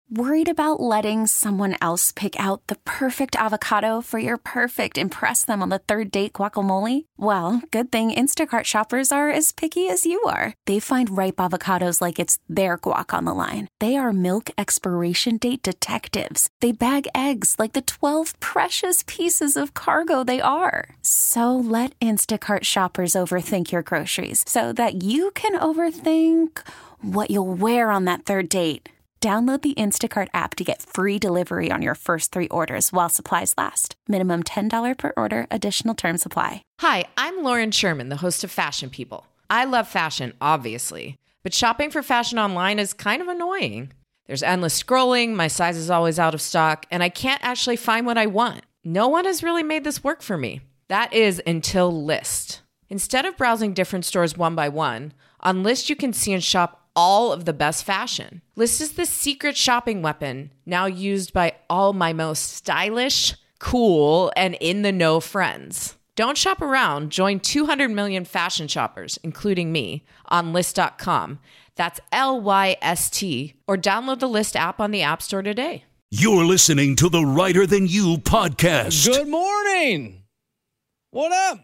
Worried about letting someone else pick out the perfect avocado for your perfect impress them on the third date guacamole? Well, good thing Instacart shoppers are as picky as you are. They find ripe avocados like it's their guac on the line. They are milk expiration date detectives. They bag eggs like the 12 precious pieces of cargo they are. So let Instacart shoppers overthink your groceries so that you can overthink what you'll wear on that third date. Download the Instacart app to get free delivery on your first 3 orders while supplies last. Minimum $10 per order. Additional terms apply. Hi, I'm Lauren Sherman, the host of Fashion People. I love fashion, obviously, but shopping for fashion online is kind of annoying. There's endless scrolling, my size is always out of stock, and I can't actually find what I want. No one has really made this work for me. That is until Lyst. Instead of browsing different stores one by one, on Lyst you can see and shop all of the best fashion. Lyst is the secret shopping weapon now used by all my most stylish, cool, and in-the-know friends. Don't shop around. Join 200 million fashion shoppers, including me, on Lyst.com. That's Lyst, or download the Lyst app on the App Store today. You're listening to the Writer Than You podcast. Good morning. What up?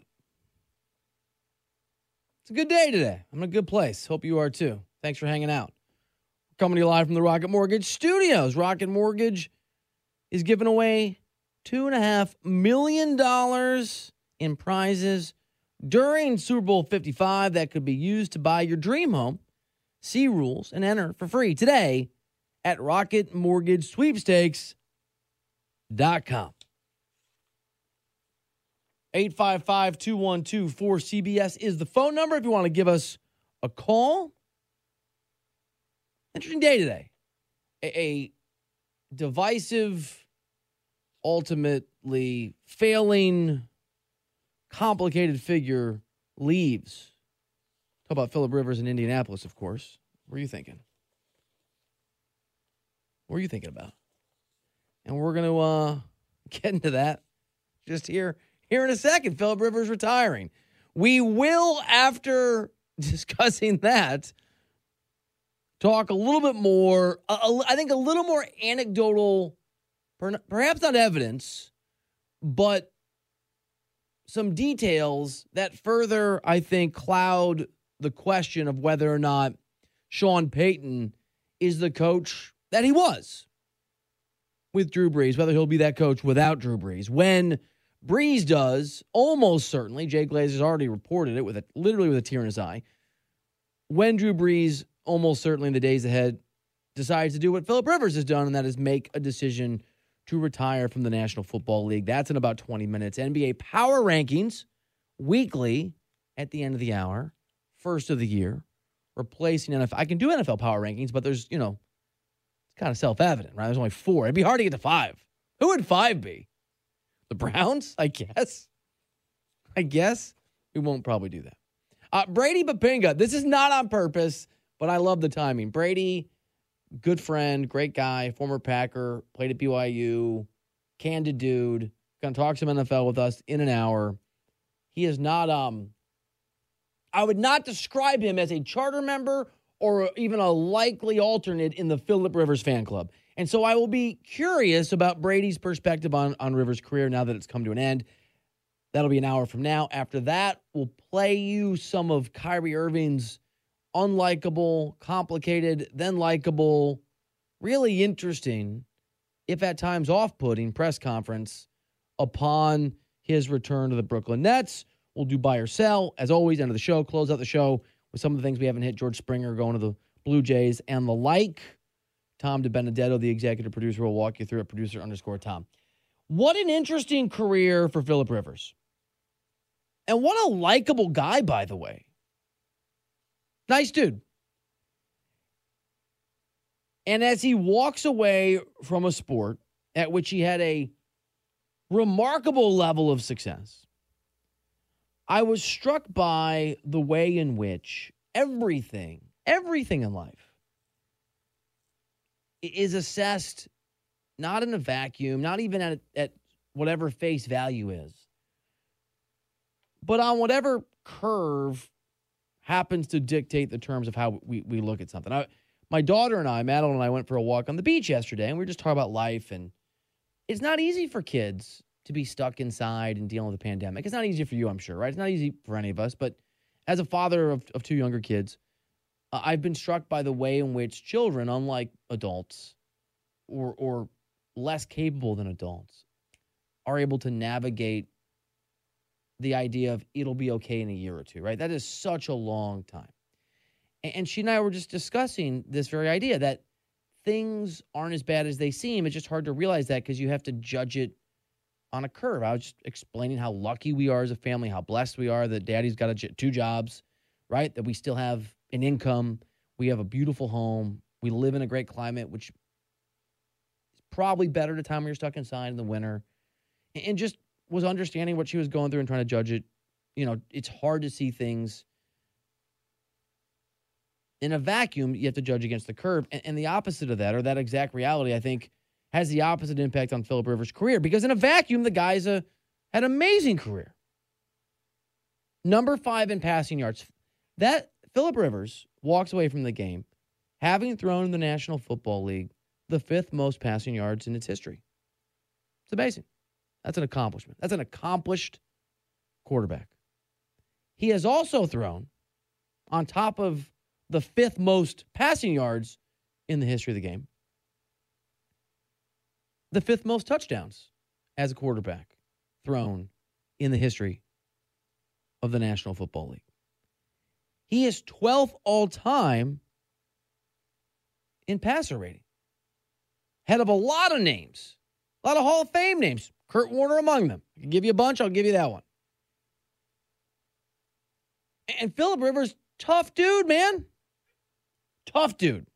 It's a good day today. I'm in a good place. Hope you are too. Thanks for hanging out. Coming to you live from the Rocket Mortgage Studios. Rocket Mortgage is giving away $2.5 million in prizes during Super Bowl 55 that could be used to buy your dream home. See rules and enter for free today at rocketmortgagesweepstakes.com. 855-212-4CBS is the phone number if you want to give us a call. Interesting day today. A divisive, ultimately failing, complicated figure leaves. Talk about Phillip Rivers in Indianapolis, of course. What were you thinking? What were you thinking about? And we're going to get into that just here in a second. Phillip Rivers retiring. We will, after discussing that, talk a little bit more, I think a little more anecdotal, perhaps not evidence, but some details that further, I think, cloud the question of whether or not Sean Payton is the coach that he was with Drew Brees, whether he'll be that coach without Drew Brees. When Brees does, almost certainly, Jay Glazer's already reported it literally with a tear in his eye, when Drew Brees almost certainly in the days ahead decides to do what Phillip Rivers has done, and that is make a decision to retire from the National Football League. That's in about 20 minutes. NBA Power Rankings weekly at the end of the hour, first of the year, replacing NFL. I can do NFL Power Rankings, but there's, it's kind of self-evident, right? There's only 4. It'd be hard to get to 5. Who would 5 be? The Browns, I guess. We won't probably do that. Brady Papinga, this is not on purpose, but I love the timing. Brady, good friend, great guy, former Packer, played at BYU, candid dude, going to talk some NFL with us in an hour. He is not, I would not describe him as a charter member or even a likely alternate in the Phillip Rivers fan club. And so I will be curious about Brady's perspective on Rivers' career now that it's come to an end. That'll be an hour from now. After that, we'll play you some of Kyrie Irving's unlikable, complicated, then likable, really interesting, if at times off-putting press conference upon his return to the Brooklyn Nets. We'll do buy or sell. As always, end of the show, close out the show with some of the things we haven't hit. George Springer going to the Blue Jays and the like. Tom DiBenedetto, the executive producer, will walk you through it, producer_Tom. What an interesting career for Phillip Rivers. And what a likable guy, by the way. Nice dude. And as he walks away from a sport at which he had a remarkable level of success, I was struck by the way in which everything in life is assessed not in a vacuum, not even at whatever face value is, but on whatever curve happens to dictate the terms of how we look at something. My daughter and I, Madeline and I, went for a walk on the beach yesterday, and we were just talking about life. And it's not easy for kids to be stuck inside and dealing with the pandemic. It's not easy for you, I'm sure, right? It's not easy for any of us. But as a father of two younger kids, I've been struck by the way in which children, unlike adults or less capable than adults, are able to navigate the idea of it'll be okay in a year or two, right? That is such a long time. And she and I were just discussing this very idea that things aren't as bad as they seem. It's just hard to realize that because you have to judge it on a curve. I was just explaining how lucky we are as a family, how blessed we are that daddy's got two jobs, right? That we still have an income. We have a beautiful home. We live in a great climate, which is probably better at a time when you're stuck inside in the winter. And just was understanding what she was going through and trying to judge it. You know, it's hard to see things in a vacuum. You have to judge against the curve. And the opposite of that, or that exact reality, I think, has the opposite impact on Phillip Rivers' career. Because in a vacuum, the guy's had an amazing career. Number 5 in passing yards. That Phillip Rivers walks away from the game having thrown in the National Football League the 5th most passing yards in its history. It's amazing. That's an accomplishment. That's an accomplished quarterback. He has also thrown, on top of the 5th most passing yards in the history of the game, the 5th most touchdowns as a quarterback thrown in the history of the National Football League. He is 12th all-time in passer rating. Head of a lot of names, a lot of Hall of Fame names. Kurt Warner among them. I can give you a bunch, I'll give you that one. And Phillip Rivers, tough dude, man. Tough dude.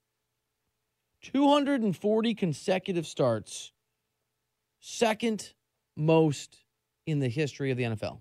240 consecutive starts. 2nd most in the history of the NFL.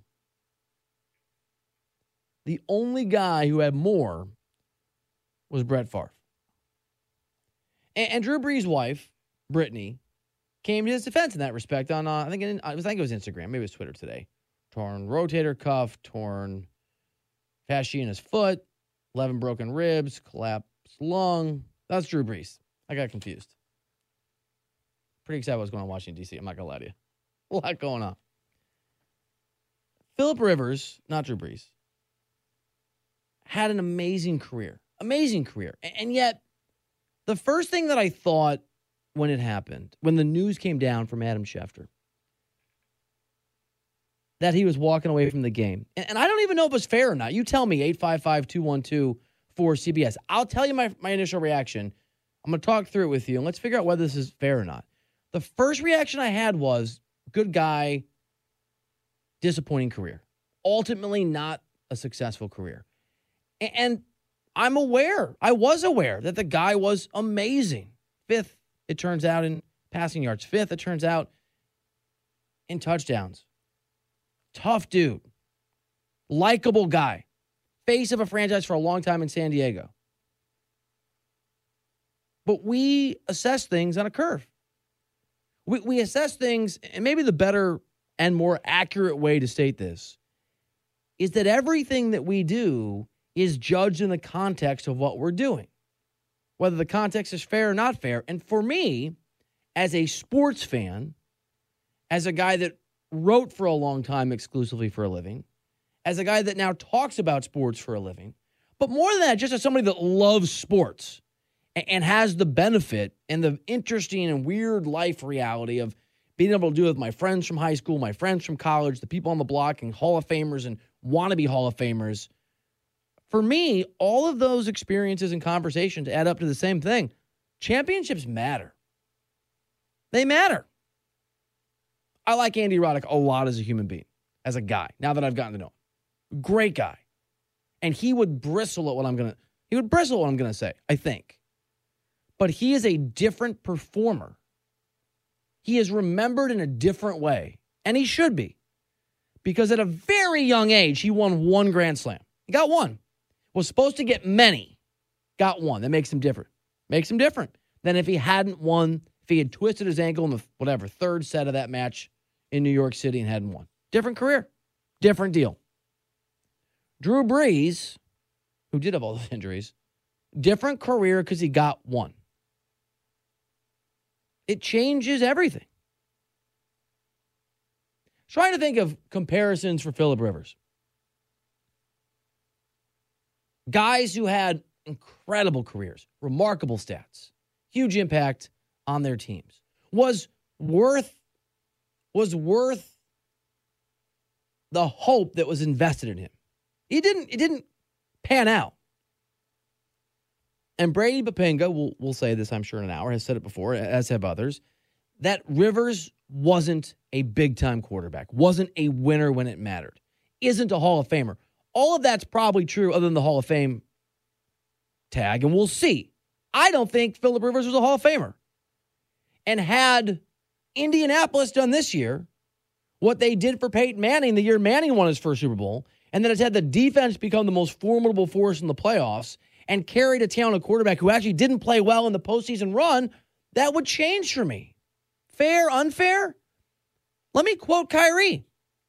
The only guy who had more was Brett Favre. And Drew Brees' wife, Brittany, came to his defense in that respect on, I think it was Instagram, maybe it was Twitter today. Torn rotator cuff, torn fascia in his foot, 11 broken ribs, collapsed lung. That's Drew Brees. I got confused. Pretty excited about what's going on in Washington, D.C. I'm not going to lie to you. A lot going on. Phillip Rivers, not Drew Brees, had an amazing career. Amazing career. And yet, the first thing that I thought when it happened, when the news came down from Adam Schefter, that he was walking away from the game. And I don't even know if it was fair or not. You tell me, 855-212-4CBS. I'll tell you my initial reaction. I'm going to talk through it with you, and let's figure out whether this is fair or not. The first reaction I had was, good guy, disappointing career. Ultimately not a successful career. And I was aware that the guy was amazing. 5th, it turns out, in passing yards. 5th, it turns out, in touchdowns. Tough dude. Likable guy. Face of a franchise for a long time in San Diego. But we assess things on a curve. We assess things, and maybe the better and more accurate way to state this is that everything that we do is judged in the context of what we're doing, whether the context is fair or not fair. And for me, as a sports fan, as a guy that wrote for a long time exclusively for a living, as a guy that now talks about sports for a living, but more than that, just as somebody that loves sports and has the benefit and the interesting and weird life reality of being able to do it with my friends from high school, my friends from college, the people on the block, and Hall of Famers and wannabe Hall of Famers. For me, all of those experiences and conversations add up to the same thing. Championships matter. They matter. I like Andy Roddick a lot as a human being, as a guy, now that I've gotten to know him. Great guy. And he would bristle at what I'm going to say, I think. But he is a different performer. He is remembered in a different way. And he should be. Because at a very young age, he won 1 Grand Slam. He got 1. Was supposed to get many. Got 1. That makes him different. Makes him different than if he hadn't won, if he had twisted his ankle in the, 3rd set of that match in New York City and hadn't won. Different career. Different deal. Drew Brees, who did have all those injuries, different career because he got one. It changes everything. Trying to think of comparisons for Phillip Rivers. Guys who had incredible careers, remarkable stats, huge impact on their teams. Was worth the hope that was invested in him. It didn't pan out. And Brady Papinga, we'll say this, I'm sure, in an hour, has said it before, as have others, that Rivers wasn't a big-time quarterback, wasn't a winner when it mattered, isn't a Hall of Famer. All of that's probably true other than the Hall of Fame tag, and we'll see. I don't think Phillip Rivers was a Hall of Famer. And had Indianapolis done this year what they did for Peyton Manning the year Manning won his first Super Bowl, and then it's had the defense become the most formidable force in the playoffs and carried a talented quarterback who actually didn't play well in the postseason run, that would change for me. Fair, unfair? Let me quote Kyrie.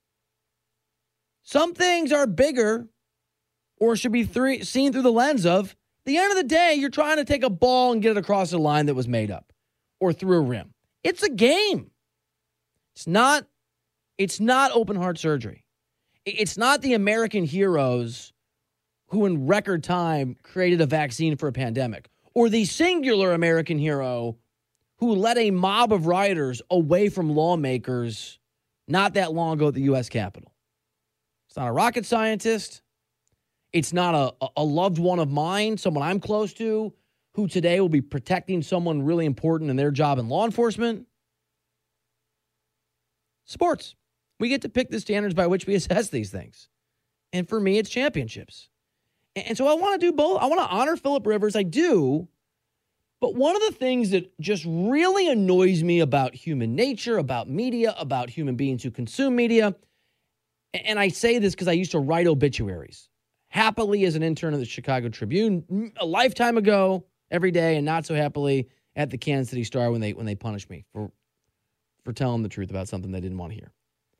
Some things are bigger or should be seen through the lens of, at the end of the day, you're trying to take a ball and get it across a line that was made up or through a rim. It's a game. It's not open heart surgery. It's not the American heroes who in record time created a vaccine for a pandemic, or the singular American hero who led a mob of rioters away from lawmakers not that long ago at the U.S. Capitol. It's not a rocket scientist. It's not a loved one of mine, someone I'm close to, who today will be protecting someone really important in their job in law enforcement. Sports. We get to pick the standards by which we assess these things. And for me, it's championships. And so I want to do both. I want to honor Phillip Rivers. I do. But one of the things that just really annoys me about human nature, about media, about human beings who consume media, and I say this because I used to write obituaries, happily as an intern at the Chicago Tribune a lifetime ago every day, and not so happily at the Kansas City Star when they punished me for telling the truth about something they didn't want to hear.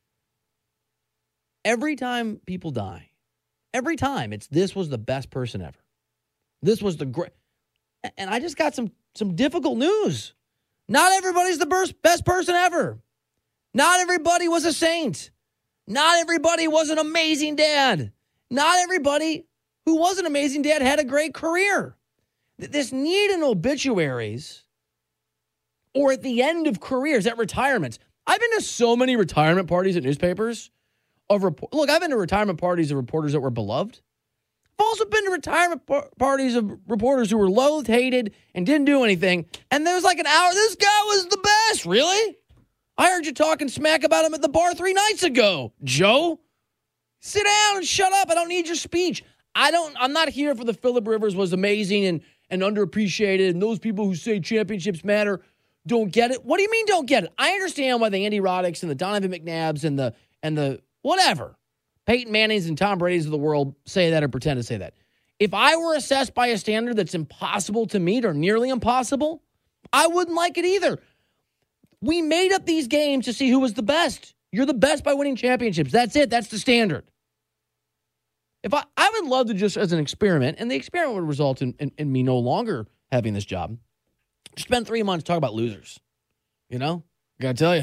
Every time people die, every time this was the best person ever. This was the great. And I just got some difficult news. Not everybody's the best person ever. Not everybody was a saint. Not everybody was an amazing dad. Not everybody who was an amazing dad had a great career. This need in obituaries or at the end of careers, at retirements. I've been to so many retirement parties at newspapers. Look, I've been to retirement parties of reporters that were beloved. I've also been to retirement parties of reporters who were loathed, hated, and didn't do anything. And there was like an hour. This guy was the best. Really? I heard you talking smack about him at the bar 3 nights ago, Joe. Sit down and shut up. I don't need your speech. I'm not here for the Phillip Rivers was amazing and underappreciated, and those people who say championships matter don't get it. What do you mean don't get it? I understand why the Andy Roddick's and the Donovan McNabbs and the whatever, Peyton Manning's and Tom Brady's of the world say that or pretend to say that. If I were assessed by a standard that's impossible to meet or nearly impossible, I wouldn't like it either. We made up these games to see who was the best. You're the best by winning championships. That's it. That's the standard. If I would love to just, as an experiment, and the experiment would result in me no longer having this job, spend 3 months talking about losers. You know? Gotta tell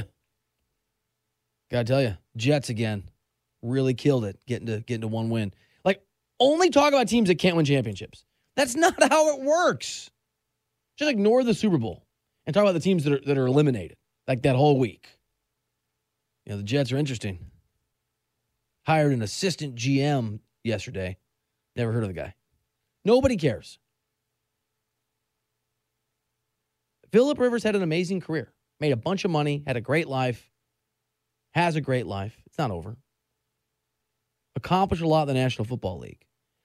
you. Jets again. Really killed it getting to one win. Like, only talk about teams that can't win championships. That's not how it works. Just ignore the Super Bowl and talk about the teams that are eliminated, like that whole week. You know, the Jets are interesting. Hired an assistant GM yesterday. Never heard of the guy. Nobody cares. Phillip Rivers had an amazing career. Made a bunch of money, had a great life, has a great life. It's not over. Accomplished a lot in the National Football League.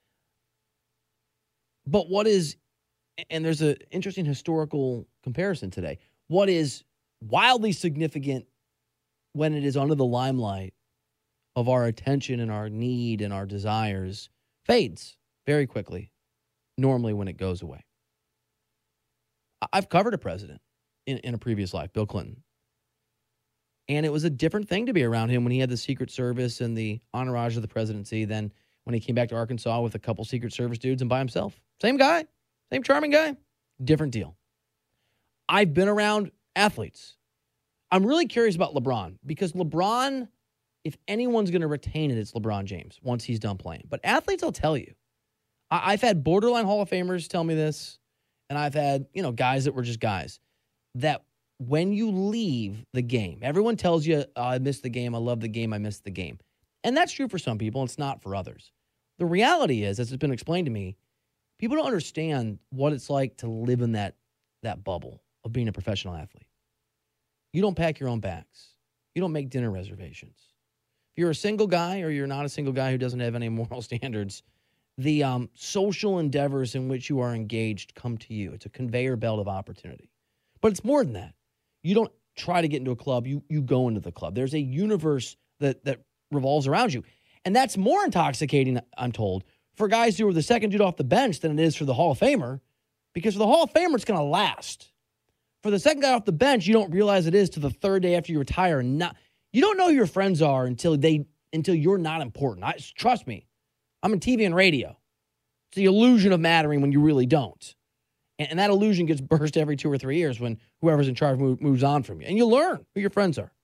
But what is, and there's an interesting historical comparison today, what is wildly significant when it is under the limelight of our attention and our need and our desires fades very quickly, normally when it goes away. I've covered a president in a previous life, Bill Clinton. And it was a different thing to be around him when he had the Secret Service and the entourage of the presidency than when he came back to Arkansas with a couple Secret Service dudes and by himself. Same guy. Same charming guy, different deal. I've been around athletes. I'm really curious about LeBron because LeBron, if anyone's going to retain it, it's LeBron James once he's done playing. But athletes, I'll tell you, I've had borderline Hall of Famers tell me this, and I've had, guys that were just guys, that when you leave the game, everyone tells you, I missed the game, I love the game, I missed the game. And that's true for some people, it's not for others. The reality is, as it's been explained to me, people don't understand what it's like to live in that bubble of being a professional athlete. You don't pack your own bags. You don't make dinner reservations. If you're a single guy or you're not a single guy who doesn't have any moral standards, the social endeavors in which you are engaged come to you. It's a conveyor belt of opportunity. But it's more than that. You don't try to get into a club. You go into the club. There's a universe that revolves around you. And that's more intoxicating, I'm told, for guys who are the second dude off the bench than it is for the Hall of Famer. Because for the Hall of Famer, it's going to last. For the second guy off the bench, you don't realize it is to the third day after you retire. You don't know who your friends are until you're not important. Trust me. I'm in TV and radio. It's the illusion of mattering when you really don't. And that illusion gets burst every 2 or 3 years when whoever's in charge moves on from you. And you learn who your friends are.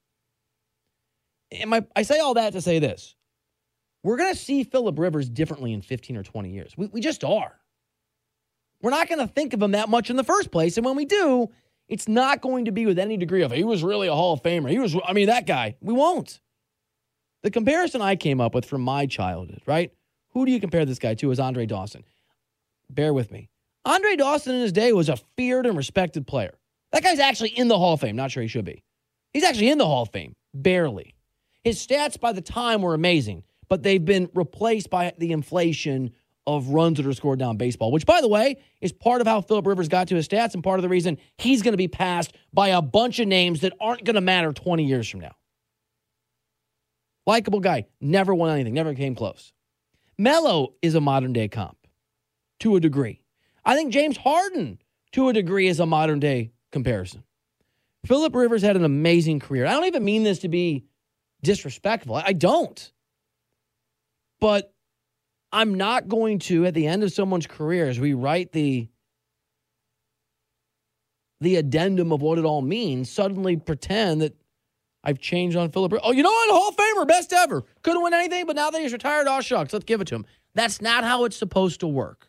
And I say all that to say this. We're going to see Phillip Rivers differently in 15 or 20 years. We just are. We're not going to think of him that much in the first place. And when we do, it's not going to be with any degree of, he was really a Hall of Famer. That guy. We won't. The comparison I came up with from my childhood, right? Who do you compare this guy to is Andre Dawson. Bear with me. Andre Dawson in his day was a feared and respected player. That guy's actually in the Hall of Fame. Not sure he should be. He's actually in the Hall of Fame. Barely. His stats by the time were amazing, but they've been replaced by the inflation of runs that are scored down baseball, which, by the way, is part of how Phillip Rivers got to his stats and part of the reason he's going to be passed by a bunch of names that aren't going to matter 20 years from now. Likeable guy. Never won anything. Never came close. Melo is a modern-day comp to a degree. I think James Harden, to a degree, is a modern-day comparison. Phillip Rivers had an amazing career. I don't even mean this to be disrespectful. I don't. But I'm not going to, at the end of someone's career, as we write the addendum of what it all means, suddenly pretend that I've changed on Phillip Rivers. Oh, you know what? Hall of Famer, best ever. Couldn't win anything, but now that he's retired, oh, shucks, let's give it to him. That's not how it's supposed to work.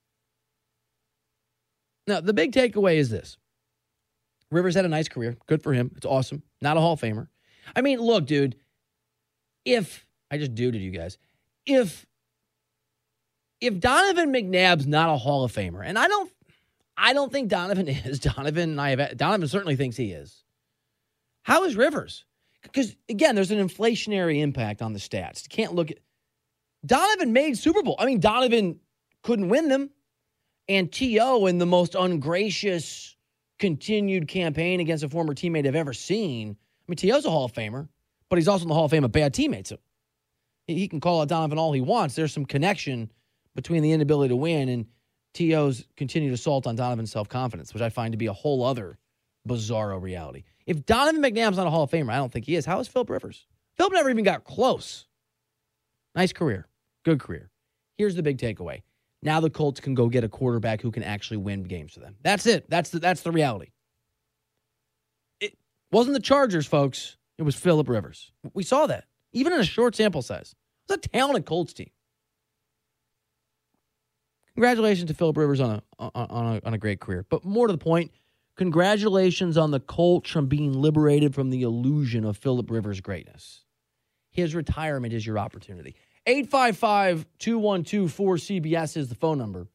Now, the big takeaway is this. Rivers had a nice career. Good for him. It's awesome. Not a Hall of Famer. I mean, look, dude, I just duded you guys. If Donovan McNabb's not a Hall of Famer, and I don't think Donovan is. Donovan certainly thinks he is. How is Rivers? Because, again, there's an inflationary impact on the stats. You can't look at... Donovan made Super Bowl. I mean, Donovan couldn't win them. And T.O. in the most ungracious continued campaign against a former teammate I've ever seen. I mean, T.O.'s a Hall of Famer, but he's also in the Hall of Fame of bad teammates. So he can call out Donovan all he wants. There's some connection between the inability to win and T.O.'s continued assault on Donovan's self-confidence, which I find to be a whole other bizarro reality. If Donovan McNabb's not a Hall of Famer, I don't think he is. How is Phillip Rivers? Phillip never even got close. Nice career. Good career. Here's the big takeaway. Now the Colts can go get a quarterback who can actually win games for them. That's it. That's the reality. It wasn't the Chargers, folks. It was Phillip Rivers. We saw that. Even in a short sample size. It was a talented Colts team. Congratulations to Phillip Rivers on a great career. But more to the point, congratulations on the Colts from being liberated from the illusion of Phillip Rivers' greatness. His retirement is your opportunity. 855-212-4CBS is the phone number.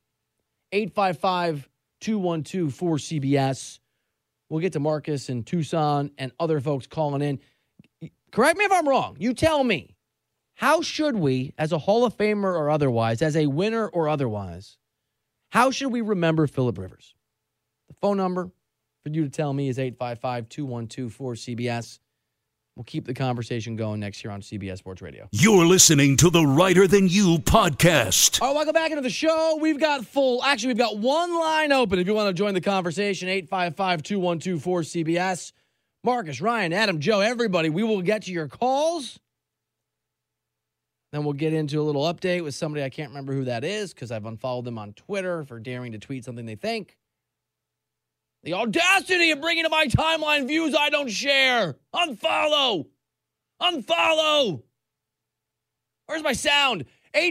855-212-4CBS. We'll get to Marcus and Tucson and other folks calling in. Correct me if I'm wrong. You tell me. How should we, as a Hall of Famer or otherwise, as a winner or otherwise, how should we remember Phillip Rivers? The phone number for you to tell me is 855-212-4CBS. We'll keep the conversation going next year on CBS Sports Radio. You're listening to the Writer Than You podcast. All right, welcome back into the show. We've got one line open if you want to join the conversation, 855-212-4CBS. Marcus, Ryan, Adam, Joe, everybody, we will get to your calls. Then we'll get into a little update with somebody I can't remember who that is because I've unfollowed them on Twitter for daring to tweet something they think. The audacity of bringing to my timeline views I don't share. Unfollow. Where's my sound?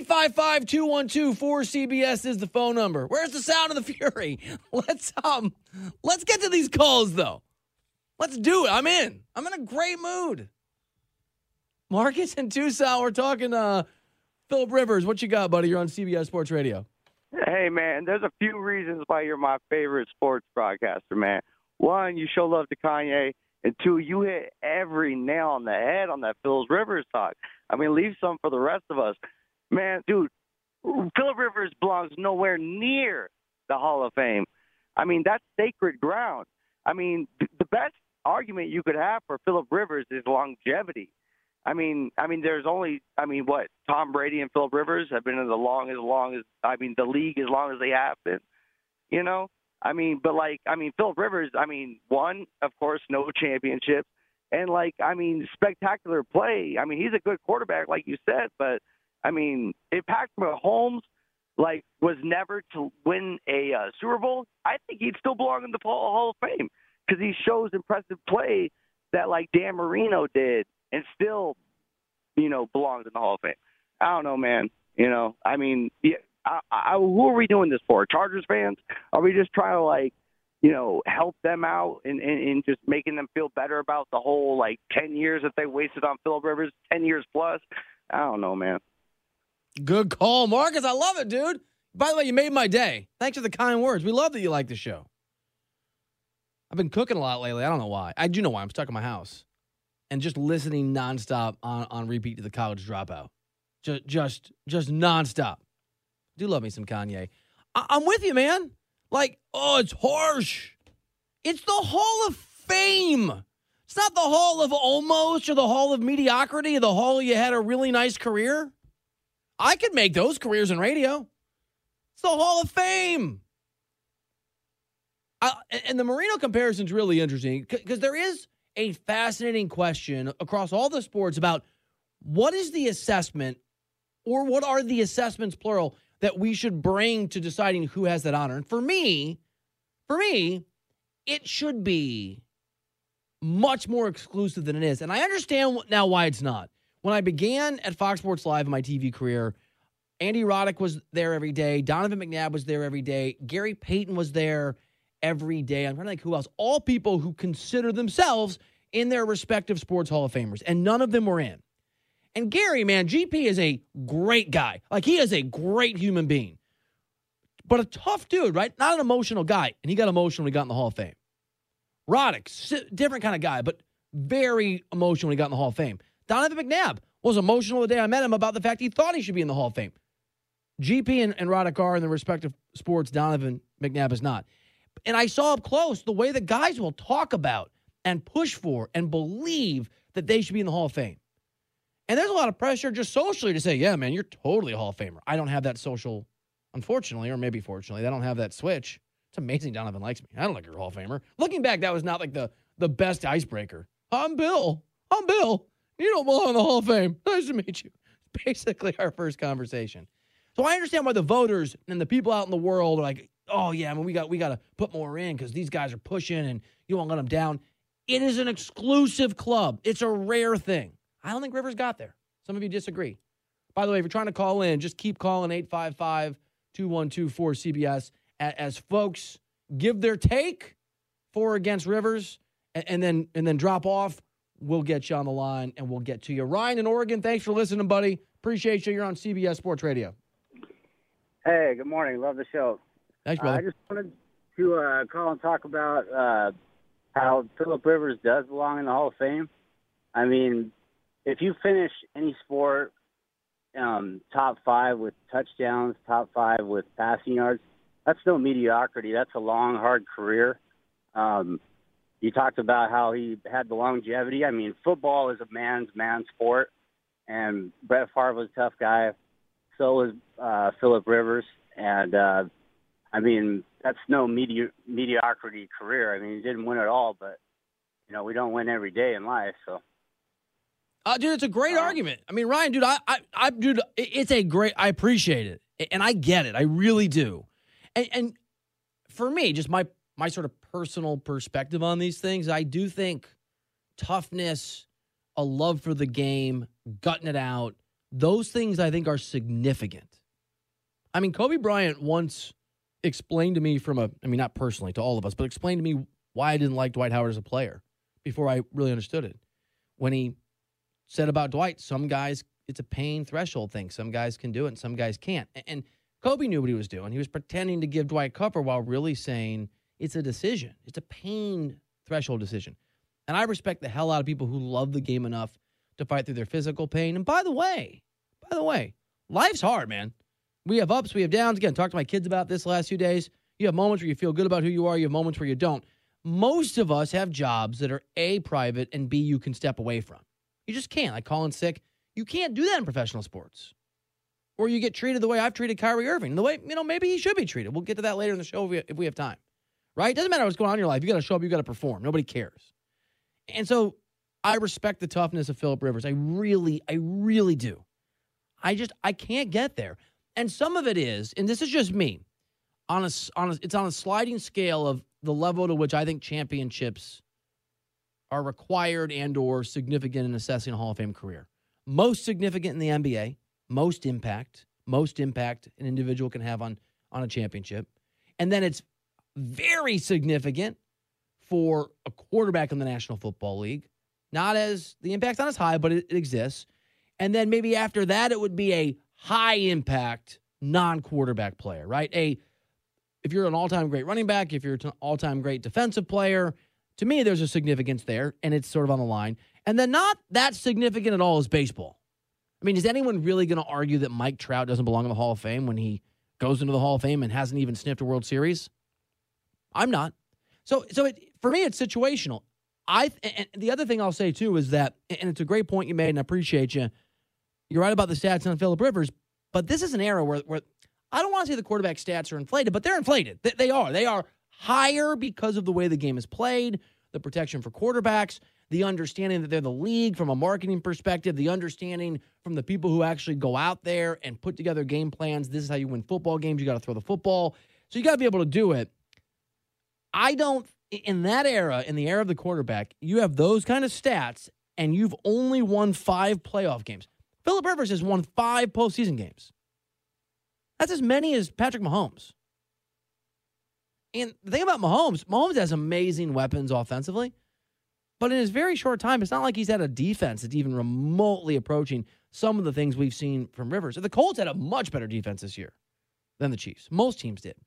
855-212-4CBS is the phone number. Where's the sound of the fury? Let's get to these calls, though. Let's do it. I'm in a great mood. Marcus in Tucson, we're talking Philip Rivers. What you got, buddy? You're on CBS Sports Radio. Hey, man, there's a few reasons why you're my favorite sports broadcaster, man. One, you show love to Kanye. And two, you hit every nail on the head on that Philip Rivers talk. I mean, leave some for the rest of us. Man, dude, Philip Rivers belongs nowhere near the Hall of Fame. I mean, that's sacred ground. I mean, the best argument you could have for Philip Rivers is longevity. I mean, there's only, what, Tom Brady and Philip Rivers have been in the league as long as they have been, you know? Philip Rivers, one, of course, no championships. And, spectacular play. I mean, he's a good quarterback, like you said, but, if Patrick Mahomes, was never to win a Super Bowl, I think he'd still belong in the Hall of Fame because he shows impressive play that, Dan Marino did. And still, belongs in the Hall of Fame. I don't know, man. Who are we doing this for? Chargers fans? Are we just trying to, help them out and just making them feel better about the whole, 10 years that they wasted on Philip Rivers, 10 years plus? I don't know, man. Good call, Marcus. I love it, dude. By the way, you made my day. Thanks for the kind words. We love that you like the show. I've been cooking a lot lately. I don't know why. I do know why. I'm stuck in my house. And just listening nonstop on repeat to the College Dropout. Just nonstop. Do love me some Kanye. I'm with you, man. It's harsh. It's the Hall of Fame. It's not the Hall of Almost or the Hall of Mediocrity or the Hall you had a really nice career. I could make those careers in radio. It's the Hall of Fame. And the Marino comparison is really interesting because there is a fascinating question across all the sports about what is the assessment or what are the assessments, plural, that we should bring to deciding who has that honor. And for me, it should be much more exclusive than it is. And I understand now why it's not. When I began at Fox Sports Live in my TV career, Andy Roddick was there every day. Donovan McNabb was there every day. Gary Payton was there every day. I'm trying to think who else. All people who consider themselves in their respective sports Hall of Famers, and none of them were in. And Gary, man, GP is a great guy. He is a great human being. But a tough dude, right? Not an emotional guy. And he got emotional when he got in the Hall of Fame. Roddick, different kind of guy, but very emotional when he got in the Hall of Fame. Donovan McNabb was emotional the day I met him about the fact he thought he should be in the Hall of Fame. GP and Roddick are in their respective sports. Donovan McNabb is not. And I saw up close the way the guys will talk about and push for and believe that they should be in the Hall of Fame. And there's a lot of pressure just socially to say, yeah, man, you're totally a Hall of Famer. I don't have that social, unfortunately, or maybe fortunately, I don't have that switch. It's amazing Donovan likes me. I don't like you're a Hall of Famer. Looking back, that was not the best icebreaker. I'm Bill. You don't belong in the Hall of Fame. Nice to meet you. It's basically our first conversation. So I understand why the voters and the people out in the world are like, oh, yeah, we got to put more in because these guys are pushing and you won't let them down. It is an exclusive club. It's a rare thing. I don't think Rivers got there. Some of you disagree. By the way, if you're trying to call in, just keep calling 855-212-4CBS as folks give their take for or against Rivers and then drop off. We'll get you on the line and we'll get to you. Ryan in Oregon, thanks for listening, buddy. Appreciate you. You're on CBS Sports Radio. Hey, good morning. Love the show. Thanks, brother. I just wanted to call and talk about how Philip Rivers does belong in the Hall of Fame. I mean, if you finish any sport top 5 with touchdowns, top 5 with passing yards, that's no mediocrity. That's a long, hard career. You talked about how he had the longevity. I mean, football is a man's sport, and Brett Favre was a tough guy. So was Philip Rivers, and I mean, that's no mediocrity career. I mean, he didn't win it all, but we don't win every day in life. So Dude, it's a great argument. I mean, Ryan, dude, dude, it's a great. I appreciate it, and I get it. I really do. And for me, just my sort of personal perspective on these things, I do think toughness, a love for the game, gutting it out, those things I think are significant. I mean, Kobe Bryant once explained to me not personally to all of us, but explained to me why I didn't like Dwight Howard as a player before I really understood it. When he said about Dwight, some guys, it's a pain threshold thing. Some guys can do it and some guys can't. And Kobe knew what he was doing. He was pretending to give Dwight cover while really saying it's a decision. It's a pain threshold decision. And I respect the hell out of people who love the game enough to fight through their physical pain. And by the way, life's hard, man. We have ups, we have downs. Again, talked to my kids about this the last few days. You have moments where you feel good about who you are. You have moments where you don't. Most of us have jobs that are A, private, and B, you can step away from. You just can't. Like calling sick. You can't do that in professional sports. Or you get treated the way I've treated Kyrie Irving. The way, maybe he should be treated. We'll get to that later in the show if we have time. Right? Doesn't matter what's going on in your life. You got to show up. You got to perform. Nobody cares. And so I respect the toughness of Phillip Rivers. I really do. I can't get there. And some of it is, and this is just me, it's on a sliding scale of the level to which I think championships are required and or significant in assessing a Hall of Fame career. Most significant in the NBA, most impact an individual can have on a championship. And then it's very significant for a quarterback in the National Football League. The impact's not as high, but it exists. And then maybe after that, it would be a high impact non-quarterback player, right? If you're an all-time great running back, if you're an all-time great defensive player, to me, there's a significance there, and it's sort of on the line. And then not that significant at all is baseball. I mean, is anyone really going to argue that Mike Trout doesn't belong in the Hall of Fame when he goes into the Hall of Fame and hasn't even sniffed a World Series? I'm not. So for me, it's situational. And the other thing I'll say, too, is that, and it's a great point you made, and I appreciate you. You're right about the stats on Phillip Rivers, but this is an era where I don't want to say the quarterback stats are inflated, but they're inflated. They are. They are higher because of the way the game is played, the protection for quarterbacks, the understanding that they're the league from a marketing perspective, the understanding from the people who actually go out there and put together game plans. This is how you win football games. You got to throw the football. So you got to be able to do it. In that era, in the era of the quarterback, you have those kind of stats, and you've only won 5 playoff games. Phillip Rivers has won 5 postseason games. That's as many as Patrick Mahomes. And the thing about Mahomes has amazing weapons offensively, but in his very short time, it's not like he's had a defense that's even remotely approaching some of the things we've seen from Rivers. The Colts had a much better defense this year than the Chiefs. Most teams did.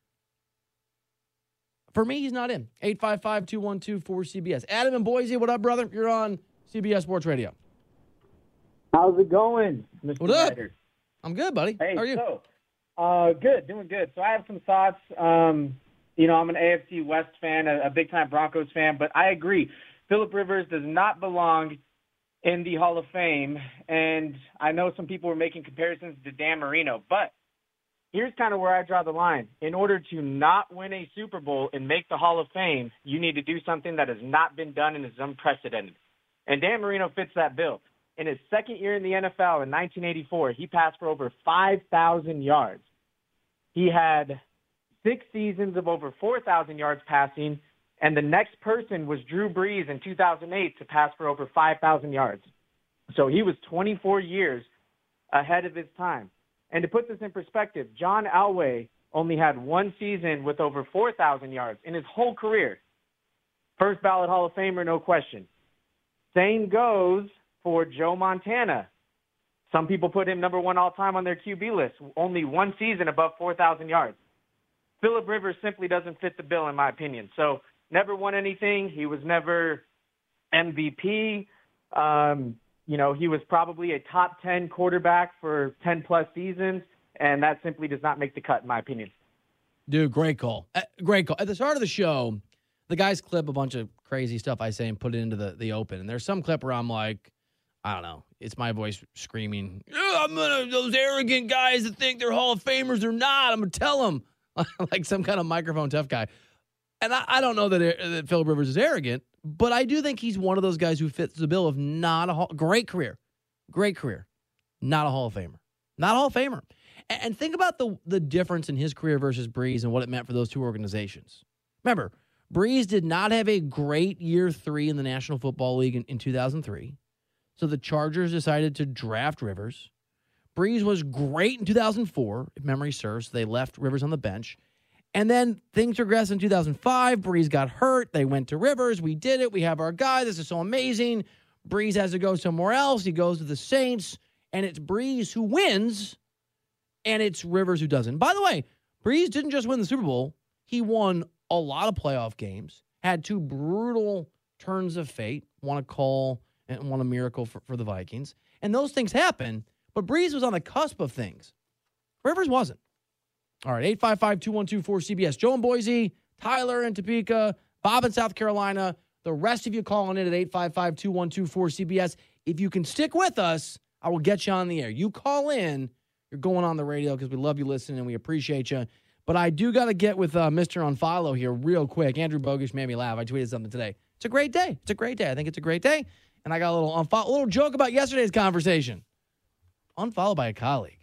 For me, he's not in. 855-212-4CBS. Adam in Boise, what up, brother? You're on CBS Sports Radio. How's it going, Mr. What up? Ryder? I'm good, buddy. Hey, how are you? Good, doing good. So I have some thoughts. I'm an AFC West fan, a big-time Broncos fan, but I agree. Phillip Rivers does not belong in the Hall of Fame, and I know some people were making comparisons to Dan Marino, but here's kind of where I draw the line. In order to not win a Super Bowl and make the Hall of Fame, you need to do something that has not been done and is unprecedented. And Dan Marino fits that bill. In his second year in the NFL in 1984, he passed for over 5,000 yards. He had 6 seasons of over 4,000 yards passing, and the next person was Drew Brees in 2008 to pass for over 5,000 yards. So he was 24 years ahead of his time. And to put this in perspective, John Elway only had 1 season with over 4,000 yards in his whole career. First ballot Hall of Famer, no question. Same goes for Joe Montana. Some people put him number 1 all-time on their QB list. Only 1 season above 4,000 yards. Phillip Rivers simply doesn't fit the bill, in my opinion. So never won anything. He was never MVP. He was probably a top 10 quarterback for 10-plus seasons, and that simply does not make the cut, in my opinion. Dude, great call. Great call. At the start of the show, the guys clip a bunch of crazy stuff I say and put it into the open. And there's some clip where I'm like, I don't know. It's my voice screaming, I'm gonna, those arrogant guys that think they're Hall of Famers or not, I'm going to tell them. Like some kind of microphone tough guy. And I don't know that Phillip Rivers is arrogant, But I do think he's one of those guys who fits the bill of not a great career, not a Hall of Famer. Not a Hall of Famer. And think about the difference in his career versus Brees and what it meant for those two organizations. Remember, Brees did not have a great year 3 in the National Football League in 2003. So the Chargers decided to draft Rivers. Brees was great in 2004, if memory serves. They left Rivers on the bench. And then things progressed in 2005. Brees got hurt. They went to Rivers. We did it. We have our guy. This is so amazing. Brees has to go somewhere else. He goes to the Saints. And it's Brees who wins. And it's Rivers who doesn't. By the way, Brees didn't just win the Super Bowl. He won a lot of playoff games. Had 2 brutal turns of fate. Won a call and won a miracle for the Vikings. And those things happen. But Brees was on the cusp of things. Rivers wasn't. All right, 855-212-4CBS. Joe in Boise, Tyler in Topeka, Bob in South Carolina. The rest of you calling in at 855-212-4CBS. If you can stick with us, I will get you on the air. You call in, you're going on the radio because we love you listening and we appreciate you. But I do got to get with Mr. Unfollow here real quick. Andrew Bogusch made me laugh. I tweeted something today. It's a great day. It's a great day. I think it's a great day. And I got a little joke about yesterday's conversation. Unfollowed by a colleague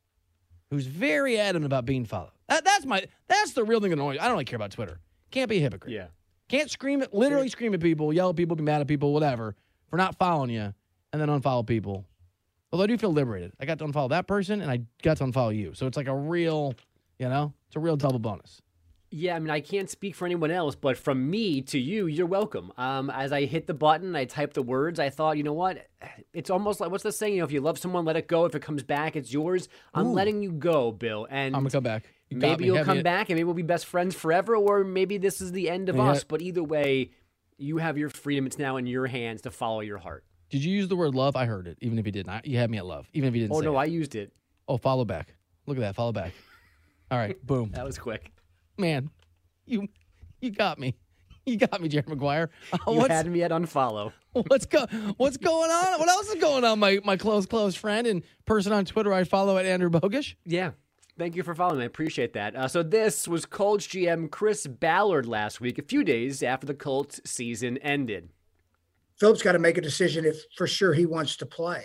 who's very adamant about being followed. That's the real thing that annoys me. I don't really care about Twitter. Can't be a hypocrite. Yeah. Can't literally scream at people, yell at people, be mad at people, whatever, for not following you, and then unfollow people. Although I do feel liberated. I got to unfollow that person, and I got to unfollow you. So it's like a real, it's a real double bonus. Yeah, I mean, I can't speak for anyone else, but from me to you, you're welcome. As I hit the button, I typed the words, I thought, you know what? It's almost like, what's the saying? If you love someone, let it go. If it comes back, it's yours. I'm letting you go, Bill. And I'm going to come back. Maybe you'll come back, and maybe we'll be best friends forever, or maybe this is the end of us. But either way, you have your freedom. It's now in your hands to follow your heart. Did you use the word love? I heard it, even if you didn't. You had me at love, even if you didn't say it. Oh, no, I used it. Oh, follow back. Look at that. Follow back. All right, boom. That was quick. Man, you got me. You got me, Jerry Maguire. You had me at unfollow. What's going on? What else is going on, my close friend and person on Twitter I follow at Andrew Bogusch? Yeah. Thank you for following me. I appreciate that. So this was Colts GM Chris Ballard last week, a few days after the Colts season ended. Philip's got to make a decision if for sure he wants to play.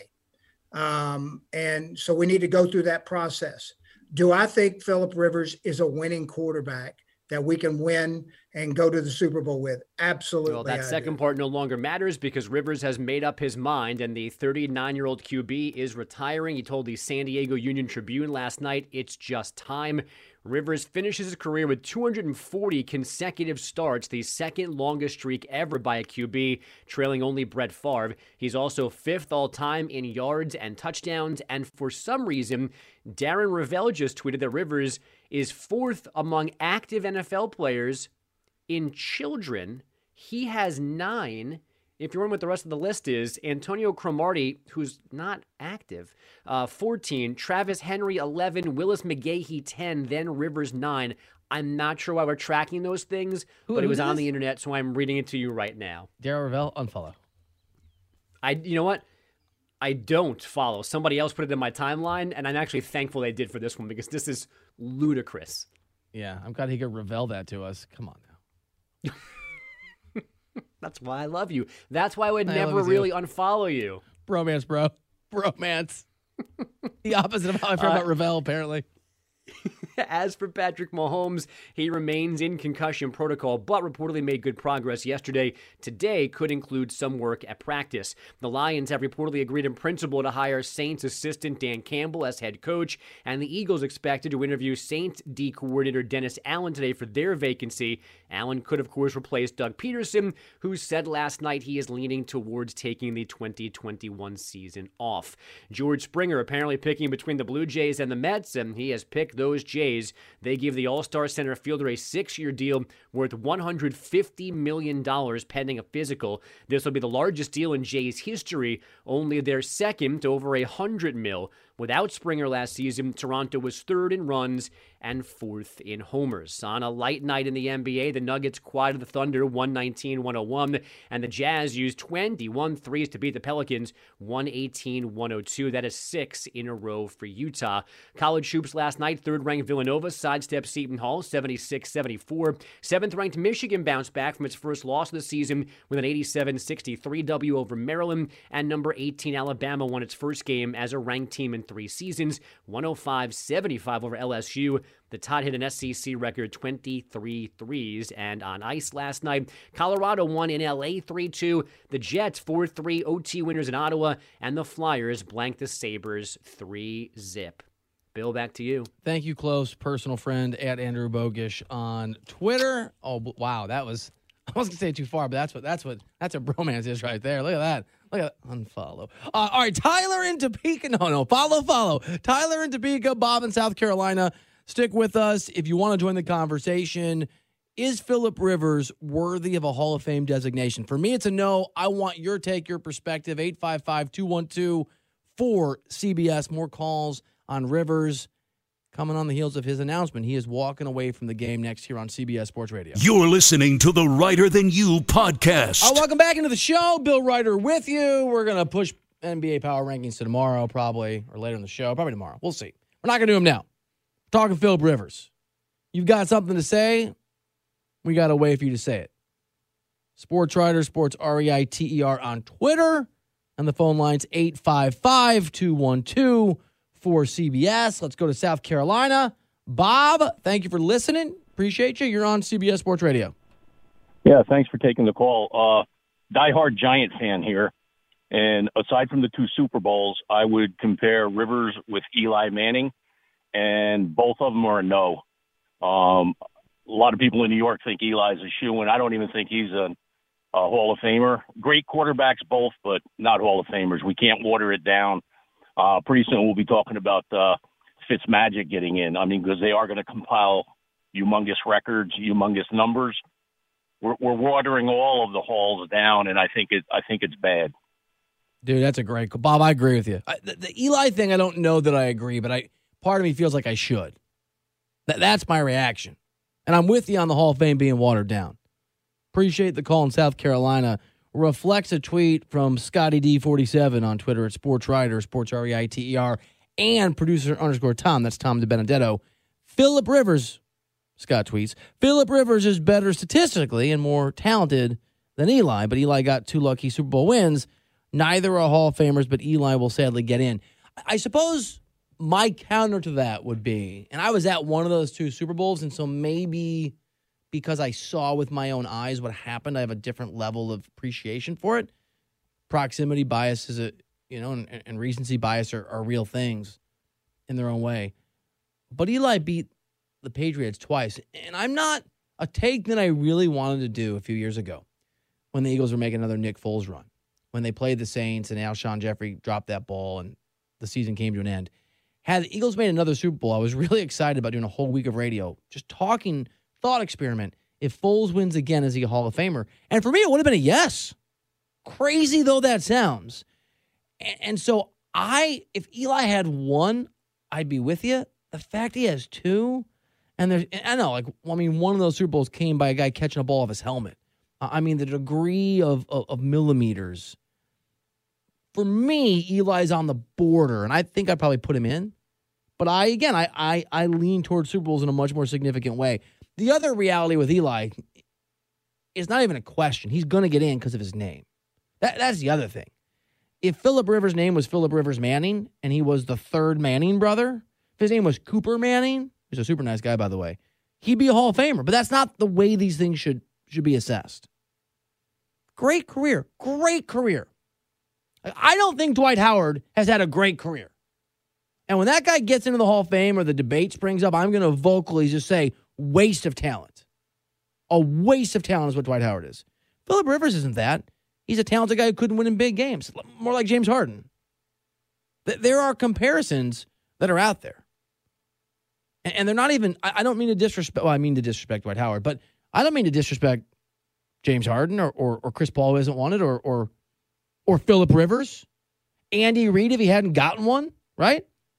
And so we need to go through that process. Do I think Philip Rivers is a winning quarterback that we can win and go to the Super Bowl with? Absolutely. Well, that second part no longer matters because Rivers has made up his mind and the 39-year-old QB is retiring. He told the San Diego Union Tribune last night, it's just time. Rivers finishes his career with 240 consecutive starts, the second longest streak ever by a QB, trailing only Brett Favre. He's also 5th all-time in yards and touchdowns, and for some reason, Darren Rovell just tweeted that Rivers is 4th among active NFL players in children. He has 9. If you're wondering what the rest of the list is, Antonio Cromartie, who's not active, 14, Travis Henry, 11, Willis McGahee, 10, then Rivers, 9. I'm not sure why we're tracking those things, but it was on the internet, so I'm reading it to you right now. Darren Rovell, unfollow. You know what? I don't follow. Somebody else put it in my timeline, and I'm actually thankful they did for this one because this is ludicrous. Yeah, I'm glad he could reveal that to us. Come on now. That's why I love you. That's why I would never really unfollow you. Bromance, bro. Bromance. The opposite of how I feel about Rovell, apparently. As for Patrick Mahomes, he remains in concussion protocol, but reportedly made good progress yesterday. Today could include some work at practice. The Lions have reportedly agreed in principle to hire Saints assistant Dan Campbell as head coach, and the Eagles expected to interview Saints D coordinator Dennis Allen today for their vacancy. Allen could, of course, replace Doug Peterson, who said last night he is leaning towards taking the 2021 season off. George Springer apparently picking between the Blue Jays and the Mets, and he has picked those Jays. They give the All-Star center fielder a 6-year deal worth $150 million pending a physical. This will be the largest deal in Jays history, only their second over $100 million. Without Springer last season, Toronto was third in runs and fourth in homers. On a light night in the NBA, the Nuggets quieted the Thunder 119-101, and the Jazz used 21 threes to beat the Pelicans 118-102. That is 6 in a row for Utah. College hoops last night, third-ranked Villanova sidestepped Seton Hall 76-74. Seventh-ranked Michigan bounced back from its first loss of the season with an 87-63 W over Maryland, and number 18 Alabama won its first game as a ranked team in 3 seasons, 105-75 over LSU. The Tide hit an SEC record 23 threes. And on ice last night, Colorado won in LA 3-2. The Jets 4-3 OT winners in Ottawa, and the Flyers blanked the Sabres 3-0. Bill, back to you. Thank you, close personal friend at Andrew Bogish on Twitter. Oh, wow, that was, I wasn't gonna say too far, but that's what bromance is right there. Look at that. Look at that. Unfollow. All right, Tyler in Topeka. No, follow. Tyler in Topeka, Bob in South Carolina. Stick with us if you want to join the conversation. Is Phillip Rivers worthy of a Hall of Fame designation? For me, it's a no. I want your take, your perspective. 855-212-4CBS. More calls on Rivers coming on the heels of his announcement. He is walking away from the game next year on CBS Sports Radio. You're listening to the Writer Than You podcast. Welcome back into the show. Bill Ryder with you. We're going to push NBA power rankings to tomorrow, probably, or later in the show. Probably tomorrow. We'll see. We're not going to do them now. We're talking Phillip Rivers. You've got something to say? We got a way for you to say it. Sports Writer, Sports REITER on Twitter. And the phone line's 855-212-4CBS. Let's go to South Carolina. Bob, thank you for listening. Appreciate you. You're on CBS Sports Radio. Yeah, thanks for taking the call. Diehard Giant fan here. And aside from the 2 Super Bowls, I would compare Rivers with Eli Manning, and both of them are a no. A lot of people in New York think Eli's a shoo-in. I don't even think he's a Hall of Famer. Great quarterbacks both, but not Hall of Famers. We can't water it down. Pretty soon we'll be talking about Fitzmagic getting in. I mean, because they are going to compile humongous records, humongous numbers. We're watering all of the halls down, and I think it's bad. Dude, that's a great call. Bob, I agree with you. The Eli thing, I don't know that I agree, but part of me feels like I should. That's my reaction. And I'm with you on the Hall of Fame being watered down. Appreciate the call in South Carolina. Reflects a tweet from Scotty D47 on Twitter at Sports Writer, Sports REITER, and producer _Tom. That's Tom DiBenedetto. Phillip Rivers, Scott tweets, Phillip Rivers is better statistically and more talented than Eli, but Eli got 2 lucky Super Bowl wins. Neither are Hall of Famers, but Eli will sadly get in. I suppose my counter to that would be, and I was at one of those 2 Super Bowls, and so maybe because I saw with my own eyes what happened, I have a different level of appreciation for it. Proximity bias is and recency bias are real things in their own way. But Eli beat the Patriots twice, and I'm not a take that I really wanted to do a few years ago when the Eagles were making another Nick Foles run, when they played the Saints and Alshon Jeffrey dropped that ball and the season came to an end. Had the Eagles made another Super Bowl, I was really excited about doing a whole week of radio, just talking, thought experiment. If Foles wins again, is he a Hall of Famer? And for me, it would have been a yes. Crazy though that sounds. And so if Eli had 1, I'd be with you. The fact he has 2, and one of those Super Bowls came by a guy catching a ball off his helmet. I mean, the degree of millimeters. For me, Eli's on the border, and I think I'd probably put him in. But I lean towards Super Bowls in a much more significant way. The other reality with Eli is not even a question. He's going to get in because of his name. That's the other thing. If Phillip Rivers' name was Phillip Rivers Manning, and he was the 3rd Manning brother, if his name was Cooper Manning, who's a super nice guy, by the way, he'd be a Hall of Famer. But that's not the way these things should be assessed. Great career. Great career. I don't think Dwight Howard has had a great career. And when that guy gets into the Hall of Fame or the debate springs up, I'm going to vocally just say, waste of talent. A waste of talent is what Dwight Howard is. Phillip Rivers isn't that. He's a talented guy who couldn't win in big games. More like James Harden. There are comparisons that are out there. And they're not even, I don't mean to disrespect, well, I mean to disrespect Dwight Howard, but I don't mean to disrespect James Harden or Chris Paul who hasn't won it or Phillip Rivers. Andy Reid if he hadn't gotten one, right?